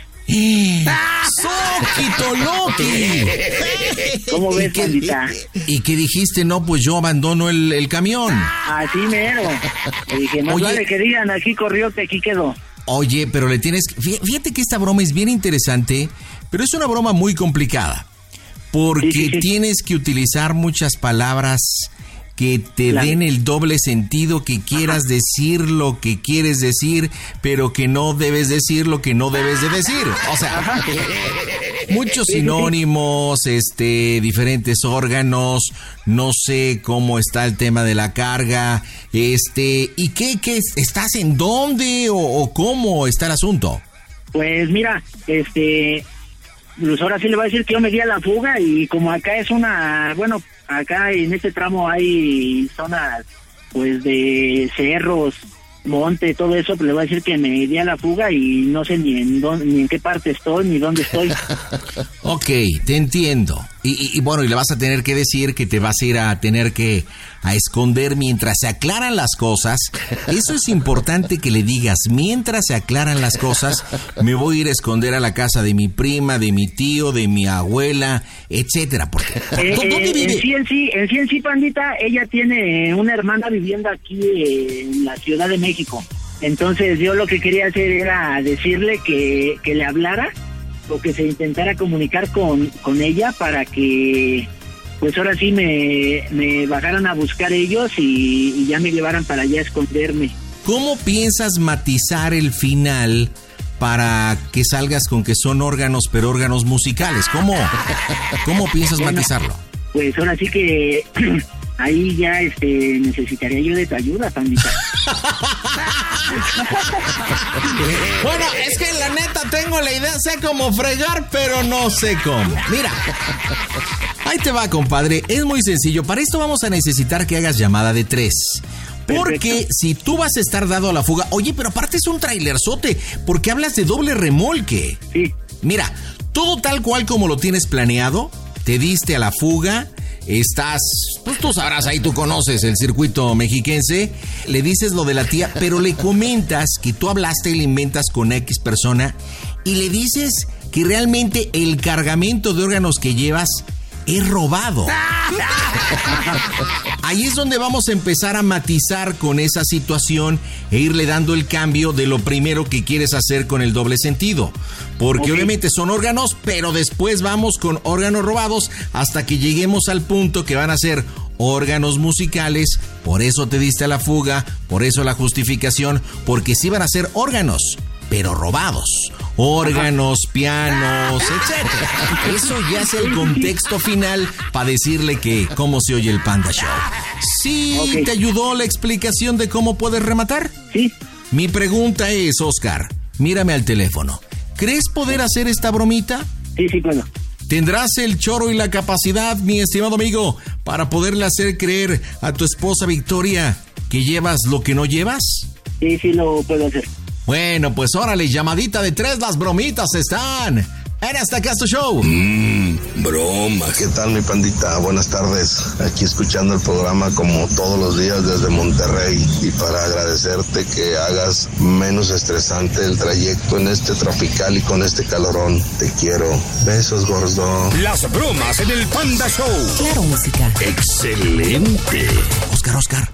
¡Soquito Loki! ¿Cómo ves, Pandita? ¿Y qué dijiste? No, pues yo abandono el camión. Así mero. Le dije, más vale que digan, aquí corrió, que aquí quedó. Oye, pero le tienes... Fíjate que esta broma es bien interesante, pero es una broma muy complicada. Porque sí. Tienes que utilizar muchas palabras que te den el doble sentido, que quieras decir lo que quieres decir, pero que no debes decir lo que no debes de decir. O sea, muchos sinónimos, diferentes órganos, no sé cómo está el tema de la carga, ¿y qué estás en dónde o cómo está el asunto? Pues mira, pues ahora sí le voy a decir que yo me di a la fuga, y como acá es acá en este tramo hay zonas pues de cerros, monte, todo eso, pues le voy a decir que me di a la fuga y no sé ni en qué parte estoy, ni dónde estoy. Ok, te entiendo. Y bueno, y le vas a tener que decir que te vas a ir a tener que esconder mientras se aclaran las cosas. Eso es importante que le digas, mientras se aclaran las cosas, me voy a ir a esconder a la casa de mi prima, de mi tío, de mi abuela, etcétera. ¿Dónde vive? En sí, Pandita, ella tiene una hermana viviendo aquí en la Ciudad de México. Entonces yo lo que quería hacer era decirle que le hablara, o que se intentara comunicar con ella para que pues ahora sí me bajaran a buscar ellos y ya me llevaran para allá a esconderme. ¿Cómo piensas matizar el final para que salgas con que son órganos, pero órganos musicales? ¿Cómo piensas matizarlo? Pues ahora sí que ahí ya necesitaría yo de tu ayuda, pandita. Bueno, es que la neta tengo la idea, sé cómo fregar, pero no sé cómo. Mira, ahí te va, compadre, es muy sencillo. Para esto vamos a necesitar que hagas llamada de 3. Porque perfecto. Si tú vas a estar dado a la fuga, oye, pero aparte es un trailerzote, porque hablas de doble remolque. Sí. Mira, todo tal cual como lo tienes planeado, te diste a la fuga, estás, pues tú sabrás, ahí tú conoces el circuito mexiquense, le dices lo de la tía, pero le comentas que tú hablaste y le inventas con X persona y le dices que realmente el cargamento de órganos que llevas es robado. Ahí es donde vamos a empezar a matizar con esa situación e irle dando el cambio de lo primero que quieres hacer con el doble sentido. Porque obviamente son órganos, pero después vamos con órganos robados hasta que lleguemos al punto que van a ser órganos musicales. Por eso te diste a la fuga, por eso la justificación, porque sí van a ser órganos, pero robados. Órganos, pianos, etc. Eso ya es el contexto final para decirle que cómo se oye el Panda Show. ¿Sí te ayudó la explicación de cómo puedes rematar? Sí. Mi pregunta es, Oscar, mírame al teléfono. ¿Crees poder hacer esta bromita? Sí, sí puedo. ¿Tendrás el choro y la capacidad, mi estimado amigo, para poderle hacer creer a tu esposa Victoria que llevas lo que no llevas? Sí, sí lo puedo hacer. Bueno, pues órale, llamadita de 3, las bromitas están en Hasta Casto Show. Broma. ¿Qué tal, mi pandita? Buenas tardes. Aquí escuchando el programa como todos los días desde Monterrey. Y para agradecerte que hagas menos estresante el trayecto en este tropical y con este calorón. Te quiero. Besos, gordo. Las bromas en el Panda Show. Claro, música. Excelente. Oscar.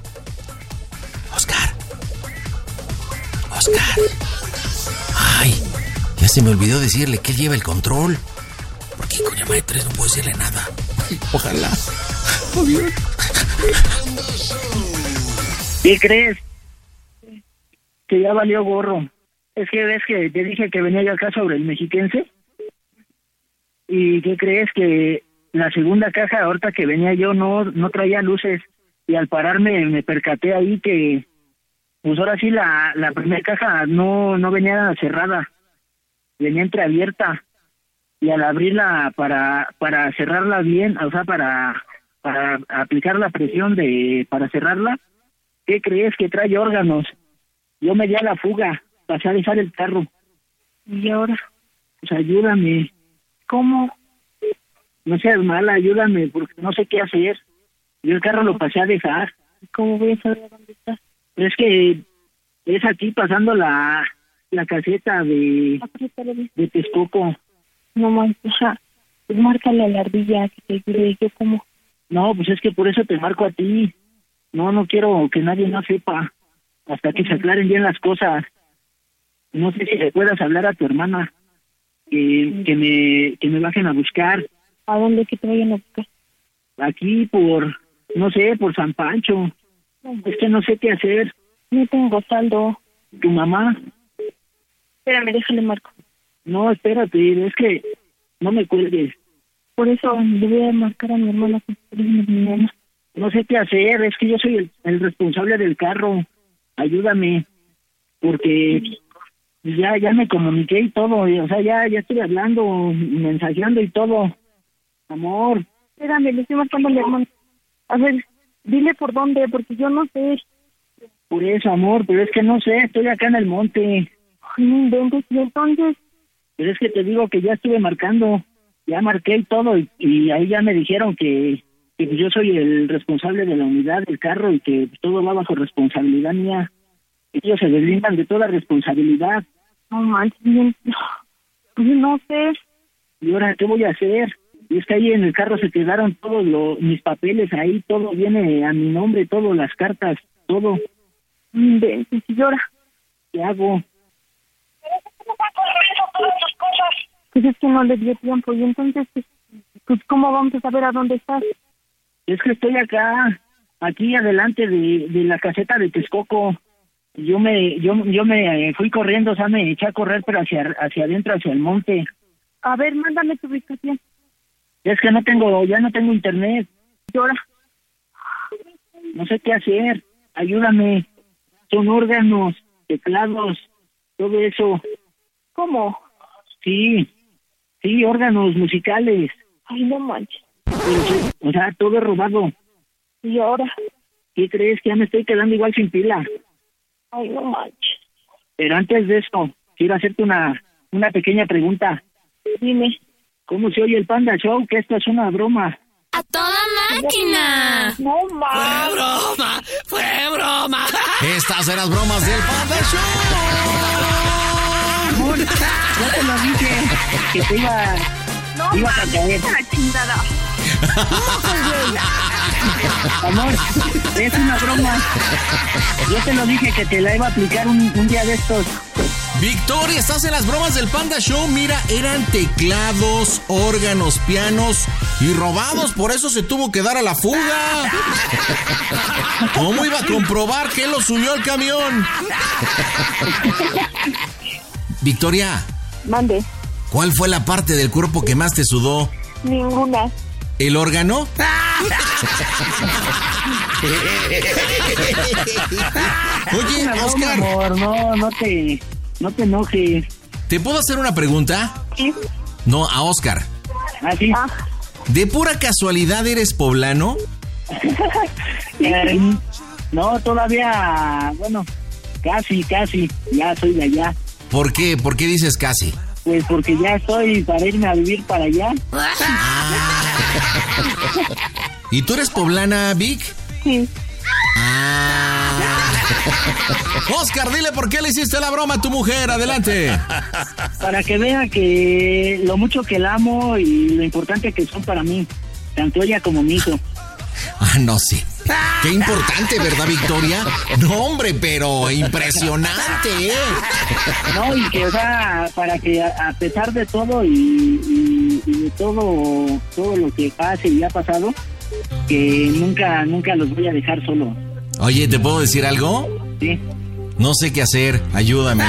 Ay, ya se me olvidó decirle que él lleva el control. Porque con llamada de 3 no puedo decirle nada. Ojalá. ¿Qué crees? Que ya valió gorro. Es que ves que te dije que venía yo acá sobre el mexiquense. ¿Y qué crees? Que la segunda caja, ahorita que venía yo, no traía luces. Y al pararme me percaté ahí que pues ahora sí la primera caja no venía cerrada, venía entreabierta, y al abrirla para cerrarla bien, o sea, para aplicar la presión para cerrarla, ¿qué crees? Que trae órganos. Yo me di a la fuga, pasé a dejar el carro. Y ahora, pues ayúdame. ¿Cómo? No seas mala, ayúdame, porque no sé qué hacer. Yo el carro lo pasé a dejar. ¿Cómo voy a saber dónde está? Es que es aquí pasando la caseta de Texcoco. No manches, pues márcale a la ardilla que te ayude. Yo como. No, pues es que por eso te marco a ti. No quiero que nadie no sepa hasta que se aclaren bien las cosas. No sé si le puedas hablar a tu hermana que me bajen a buscar. ¿A dónde que te vayan a buscar? Aquí por San Pancho. Es que no sé qué hacer. No tengo saldo. ¿Tu mamá? Espérame, déjale marco. No, espérate, es que no me cuelgues. Por eso le voy a marcar a mi hermana. No sé qué hacer, es que yo soy el responsable del carro. Ayúdame, porque ya me comuniqué y todo, o sea, ya estoy hablando, mensajeando y todo. Amor. Espérame, le estoy marcando a mi hermana. A ver, dile por dónde, porque yo no sé. Por eso, amor, pero es que no sé, estoy acá en el monte. Ay, no inventes, y entonces. Pero es que te digo que ya estuve marcando, ya marqué y todo, y ahí ya me dijeron que yo soy el responsable de la unidad del carro y que todo va bajo responsabilidad mía. Ellos se deslindan de toda responsabilidad. No manches, bien. No sé. ¿Y ahora qué voy a hacer? Y es que ahí en el carro se quedaron todos mis papeles ahí, todo viene a mi nombre, todas las cartas, todo. Inventes, y ahora. ¿Qué hago? Pues es que no le dio tiempo, y entonces, pues ¿cómo vamos a saber a dónde estás? Es que estoy aquí adelante de la caseta de Texcoco. Yo me fui corriendo, o sea, me eché a correr, pero hacia adentro, hacia el monte. A ver, mándame tu ubicación. Es que ya no tengo internet. ¿Y ahora? no sé qué hacer. Ayúdame. Son órganos, teclados, todo eso. ¿Cómo? Sí, órganos musicales. Ay, no manches. O sea, todo es robado. ¿Y ahora? ¿Qué crees? Que ya me estoy quedando igual sin pila. Ay, no manches. Pero antes de esto, quiero hacerte una pequeña pregunta. Dime. ¿Cómo se oye el Panda Show? Que esto es una broma. ¡A toda máquina! No manches. ¡Fue broma! Estas son las bromas del Panda Show. Amor, ya te lo dije, que te iba a caer. La chingada. Amor, es una broma. Yo te lo dije que te la iba a aplicar un día de estos. Victoria, estás en las bromas del Panda Show. Mira, eran teclados, órganos, pianos y robados. Por eso se tuvo que dar a la fuga. ¿Cómo iba a comprobar que él lo subió al camión? Victoria. Mande. ¿Cuál fue la parte del cuerpo que más te sudó? Ninguna. ¿El órgano? Oye, Oscar. Amor, no te enojes. ¿Te puedo hacer una pregunta? Sí. No, a Oscar. ¿Ah, sí? ¿De pura casualidad eres poblano? No, todavía, bueno, casi, ya soy de allá. ¿Por qué? ¿Por qué dices casi? Pues porque ya estoy para irme a vivir para allá. ¿Y tú eres poblana, Vic? Sí. Oscar, dile por qué le hiciste la broma a tu mujer. Adelante. Para que vea que lo mucho que la amo y lo importante que son para mí, tanto ella como mi hijo. No sé. Qué importante, ¿verdad, Victoria? No, hombre, pero impresionante, ¿eh? No, y que, o sea, para que a pesar de todo y de todo lo que pase y ha pasado, que nunca los voy a dejar solo. Oye, ¿te puedo decir algo? Sí. No sé qué hacer, ayúdame.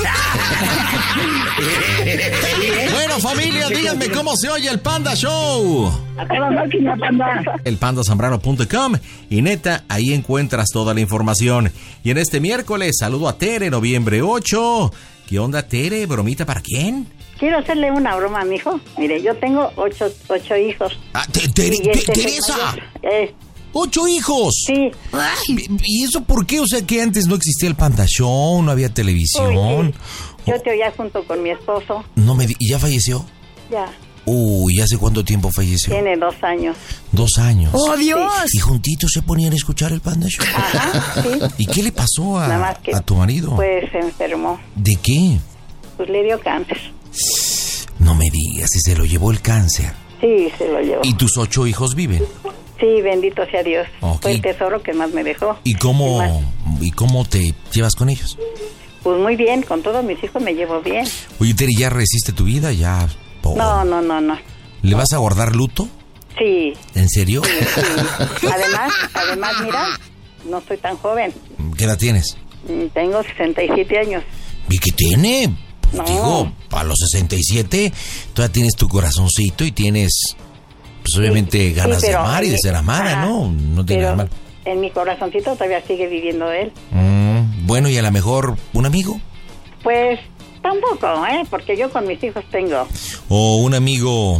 Bueno, familia, díganme cómo se oye el Panda Show. A toda máquina, Panda. Elpandasambrano.com y neta, ahí encuentras toda la información. Y en este miércoles, saludo a Tere, noviembre 8. ¿Qué onda, Tere? ¿Bromita para quién? Quiero hacerle una broma a mi hijo. Mire, yo tengo ocho hijos. ¡Teresa! 8 hijos. Sí. ¿Y eso por qué? O sea, que antes no existía el Panda Show, no había televisión. Uy, sí. Yo te oía junto con mi esposo. No me ¿Y ya falleció? Ya. Uy, ¿hace cuánto tiempo falleció? Tiene 2 años. 2 años. ¡Oh, Dios! Sí. Y juntitos se ponían a escuchar el Panda Show. Ajá, sí. ¿Y qué le pasó a tu marido? Pues se enfermó. ¿De qué? Pues le dio cáncer. No me digas, si se lo llevó el cáncer. Sí, se lo llevó. ¿Y tus 8 hijos viven? Sí, bendito sea Dios. Okay. Fue el tesoro que más me dejó. ¿Y cómo te llevas con ellos? Pues muy bien, con todos mis hijos me llevo bien. Oye, Terry, ¿ya resiste tu vida? ¿Ya? No. ¿Le vas a guardar luto? Sí. ¿En serio? Sí. Además, mira, no soy tan joven. ¿Qué edad tienes? Tengo 67 años. ¿Y qué tiene? No. Digo, a los 67 todavía tienes tu corazoncito y tienes, pues obviamente, ganas de amar y de ser amada, ajá, ¿no? No tiene nada mal. En mi corazoncito todavía sigue viviendo él. Bueno, y a lo mejor un amigo. Pues tampoco, porque yo con mis hijos tengo. O un amigo.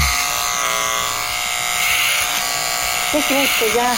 ¿Qué crees que ya?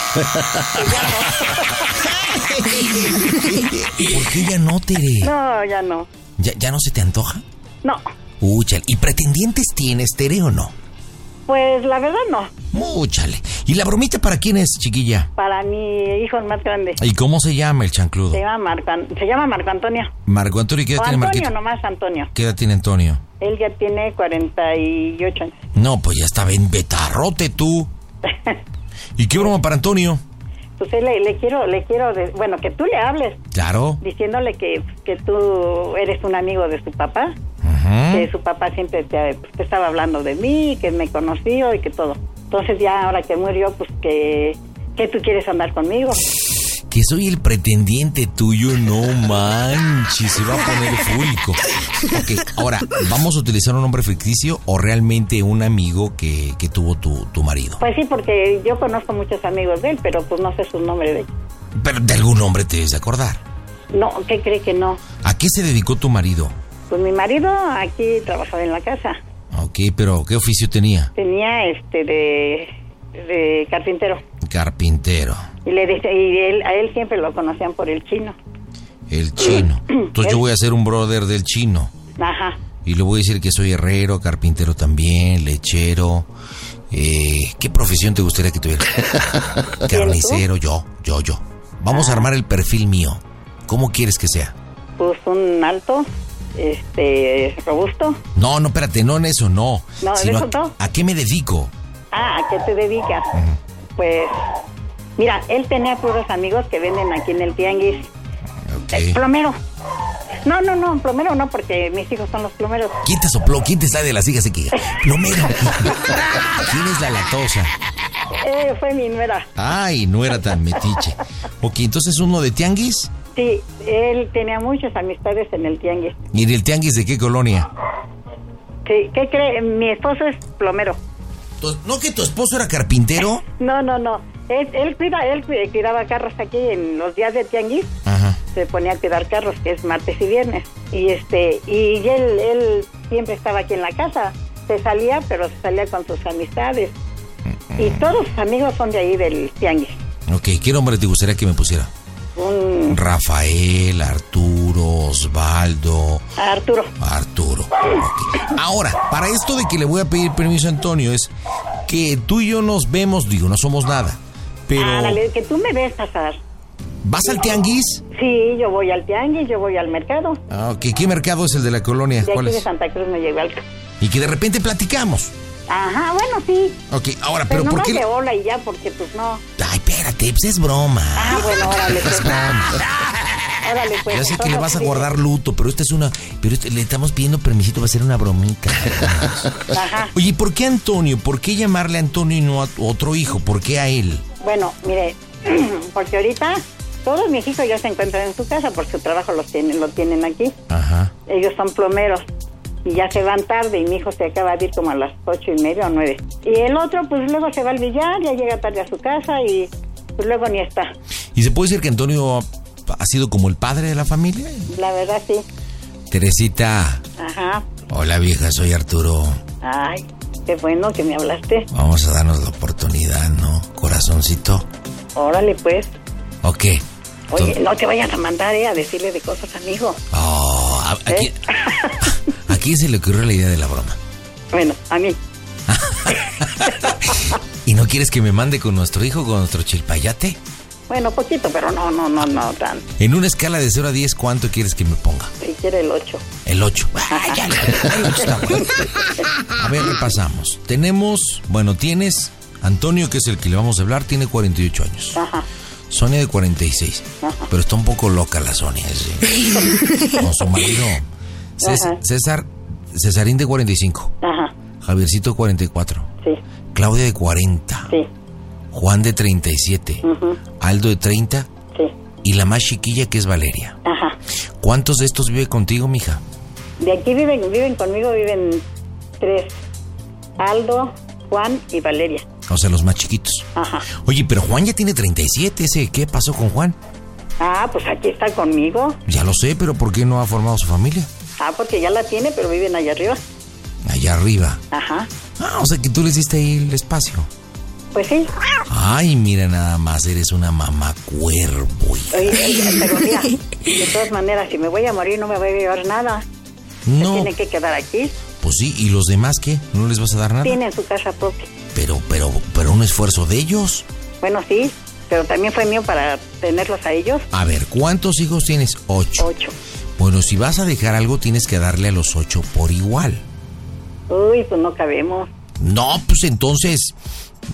¿Por qué ya no, Tere? No, ya no. ¿Ya no se te antoja? No. Chale. ¿Y pretendientes tienes, Tere, o no? Pues la verdad no. Chale. ¿Y la bromita para quién es, chiquilla? Para mi hijo el más grande. ¿Y cómo se llama el chancludo? Se llama Marco Antonio. Marco Antonio, ¿qué edad tiene Marquito? Antonio, nomás Antonio. ¿Qué edad tiene Antonio? Él ya tiene 48 años. No, pues ya está en betarrote tú. ¿Y qué broma para Antonio? Pues le quiero, bueno, que tú le hables. Claro. Diciéndole que tú eres un amigo de su papá. Ajá. Que su papá siempre te estaba hablando de mí, que me conoció y que todo. Entonces ya ahora que murió, pues que tú quieres andar conmigo. Que soy el pretendiente tuyo, no manches, se va a poner fúrico. Ok, ahora, ¿vamos a utilizar un nombre ficticio o realmente un amigo que tuvo tu marido? Pues sí, porque yo conozco muchos amigos de él, pero pues no sé su nombre de él. Pero de algún nombre te debes de acordar. No, ¿qué cree que no? ¿A qué se dedicó tu marido? Pues mi marido aquí trabajaba en la casa. Ok, pero ¿qué oficio tenía? Tenía de carpintero. Carpintero. Y a él siempre lo conocían por el chino. El chino. Entonces yo voy a ser un brother del chino. Ajá. Y le voy a decir que soy herrero, carpintero también, lechero. ¿Qué profesión te gustaría que tuviera? Carnicero, yo. Vamos a armar el perfil mío. ¿Cómo quieres que sea? Pues un alto, robusto. No, espérate, no en eso, no. No, sino ¿eso no? ¿A qué me dedico? ¿A qué te dedicas? Pues, mira, él tenía puros amigos que venden aquí en el tianguis. Okay. Plomero. No, plomero no, porque mis hijos son los plomeros. ¿Quién te sopló? ¿Quién te está de las hijas aquí? Plomero. ¿Quién es la latosa? Fue mi nuera. Ay, no era tan metiche. Ok, entonces uno de tianguis. Sí, él tenía muchas amistades en el tianguis. ¿Y en el tianguis de qué colonia? Sí, ¿qué cree? Mi esposo es plomero. ¿No que tu esposo era carpintero? No. Él cuidaba carros aquí en los días de tianguis. Ajá. Se ponía a cuidar carros, que es martes y viernes. Y él siempre estaba aquí en la casa. Se salía, pero se salía con sus amistades. Y todos sus amigos son de ahí del tianguis. Ok, ¿qué nombre te gustaría que me pusiera? Rafael, Arturo, Osvaldo. Arturo. Okay. Ahora, para esto de que le voy a pedir permiso a Antonio, es que tú y yo nos vemos, no somos nada. Pero. Dale, que tú me ves pasar. ¿Vas al tianguis? Sí, yo voy al tianguis, yo voy al mercado. Ok, ¿qué mercado es el de la colonia? De ¿Cuál aquí es? de Santa Cruz me llegó al... Y que de repente platicamos. Ajá, bueno, sí. Ok, ahora, pero ¿por qué? No hola y ya, porque pues no. Ay, espérate, pues es broma. Bueno, órale, pues. Es broma. Órale, pues. Ya sé que le vas a guardar luto, pero le estamos pidiendo permisito para hacer una bromita. Ajá. Oye, ¿por qué Antonio? ¿Por qué llamarle a Antonio y no a otro hijo? ¿Por qué a él? Bueno, mire, porque ahorita todos mis hijos ya se encuentran en su casa porque su trabajo lo tienen aquí. Ajá. Ellos son plomeros. Y ya se van tarde y mi hijo se acaba de ir como a las 8:30 o 9. Y el otro pues luego se va al billar, ya llega tarde a su casa y pues luego ni está. ¿Y se puede decir que Antonio ha sido como el padre de la familia? La verdad sí. Teresita. Ajá. Hola vieja, soy Arturo. Ay, qué bueno que me hablaste. Vamos a darnos la oportunidad, ¿no? Corazoncito. Órale pues. Ok. Oye, no te vayas a mandar a decirle de cosas a mi hijo. ¿A quién se le ocurrió la idea de la broma? Bueno, a mí. ¿Y no quieres que me mande con nuestro hijo, con nuestro chilpayate? Bueno, poquito, pero no tan. En una escala de 0 a 10, ¿cuánto quieres que me ponga? Si quiere el 8. El 8. El 8 está bueno. A ver, repasamos. Tienes Antonio, que es el que le vamos a hablar, tiene 48 años. Ajá. Sonia de 46. Ajá. Pero está un poco loca la Sonia. Con su marido. Cesarín de 45. Ajá. Javiercito 44. Sí. Claudia de 40. Sí. Juan de 37. Uh-huh. Aldo de 30. Sí. Y la más chiquilla, que es Valeria. Ajá. ¿Cuántos de estos vive contigo, mija? De aquí viven conmigo, viven 3. Aldo, Juan y Valeria. O sea, los más chiquitos. Ajá. Oye, pero Juan ya tiene 37. ¿Qué pasó con Juan? Pues aquí está conmigo. Ya lo sé, pero ¿por qué no ha formado su familia? Porque ya la tiene, pero viven allá arriba. Allá arriba. Ajá. O sea que tú les diste ahí el espacio. Pues sí. Ay, mira nada más, eres una mamá cuervo. Oye, pero mira, de todas maneras, si me voy a morir no me voy a llevar nada. No. Se tienen que quedar aquí. Pues sí, ¿y los demás qué? ¿No les vas a dar nada? Tienen su casa propia. Pero un esfuerzo de ellos. Bueno, sí, pero también fue mío para tenerlos a ellos. A ver, ¿cuántos hijos tienes? 8. 8. Bueno, si vas a dejar algo, tienes que darle a los 8 por igual. Uy, pues no cabemos. No, pues entonces,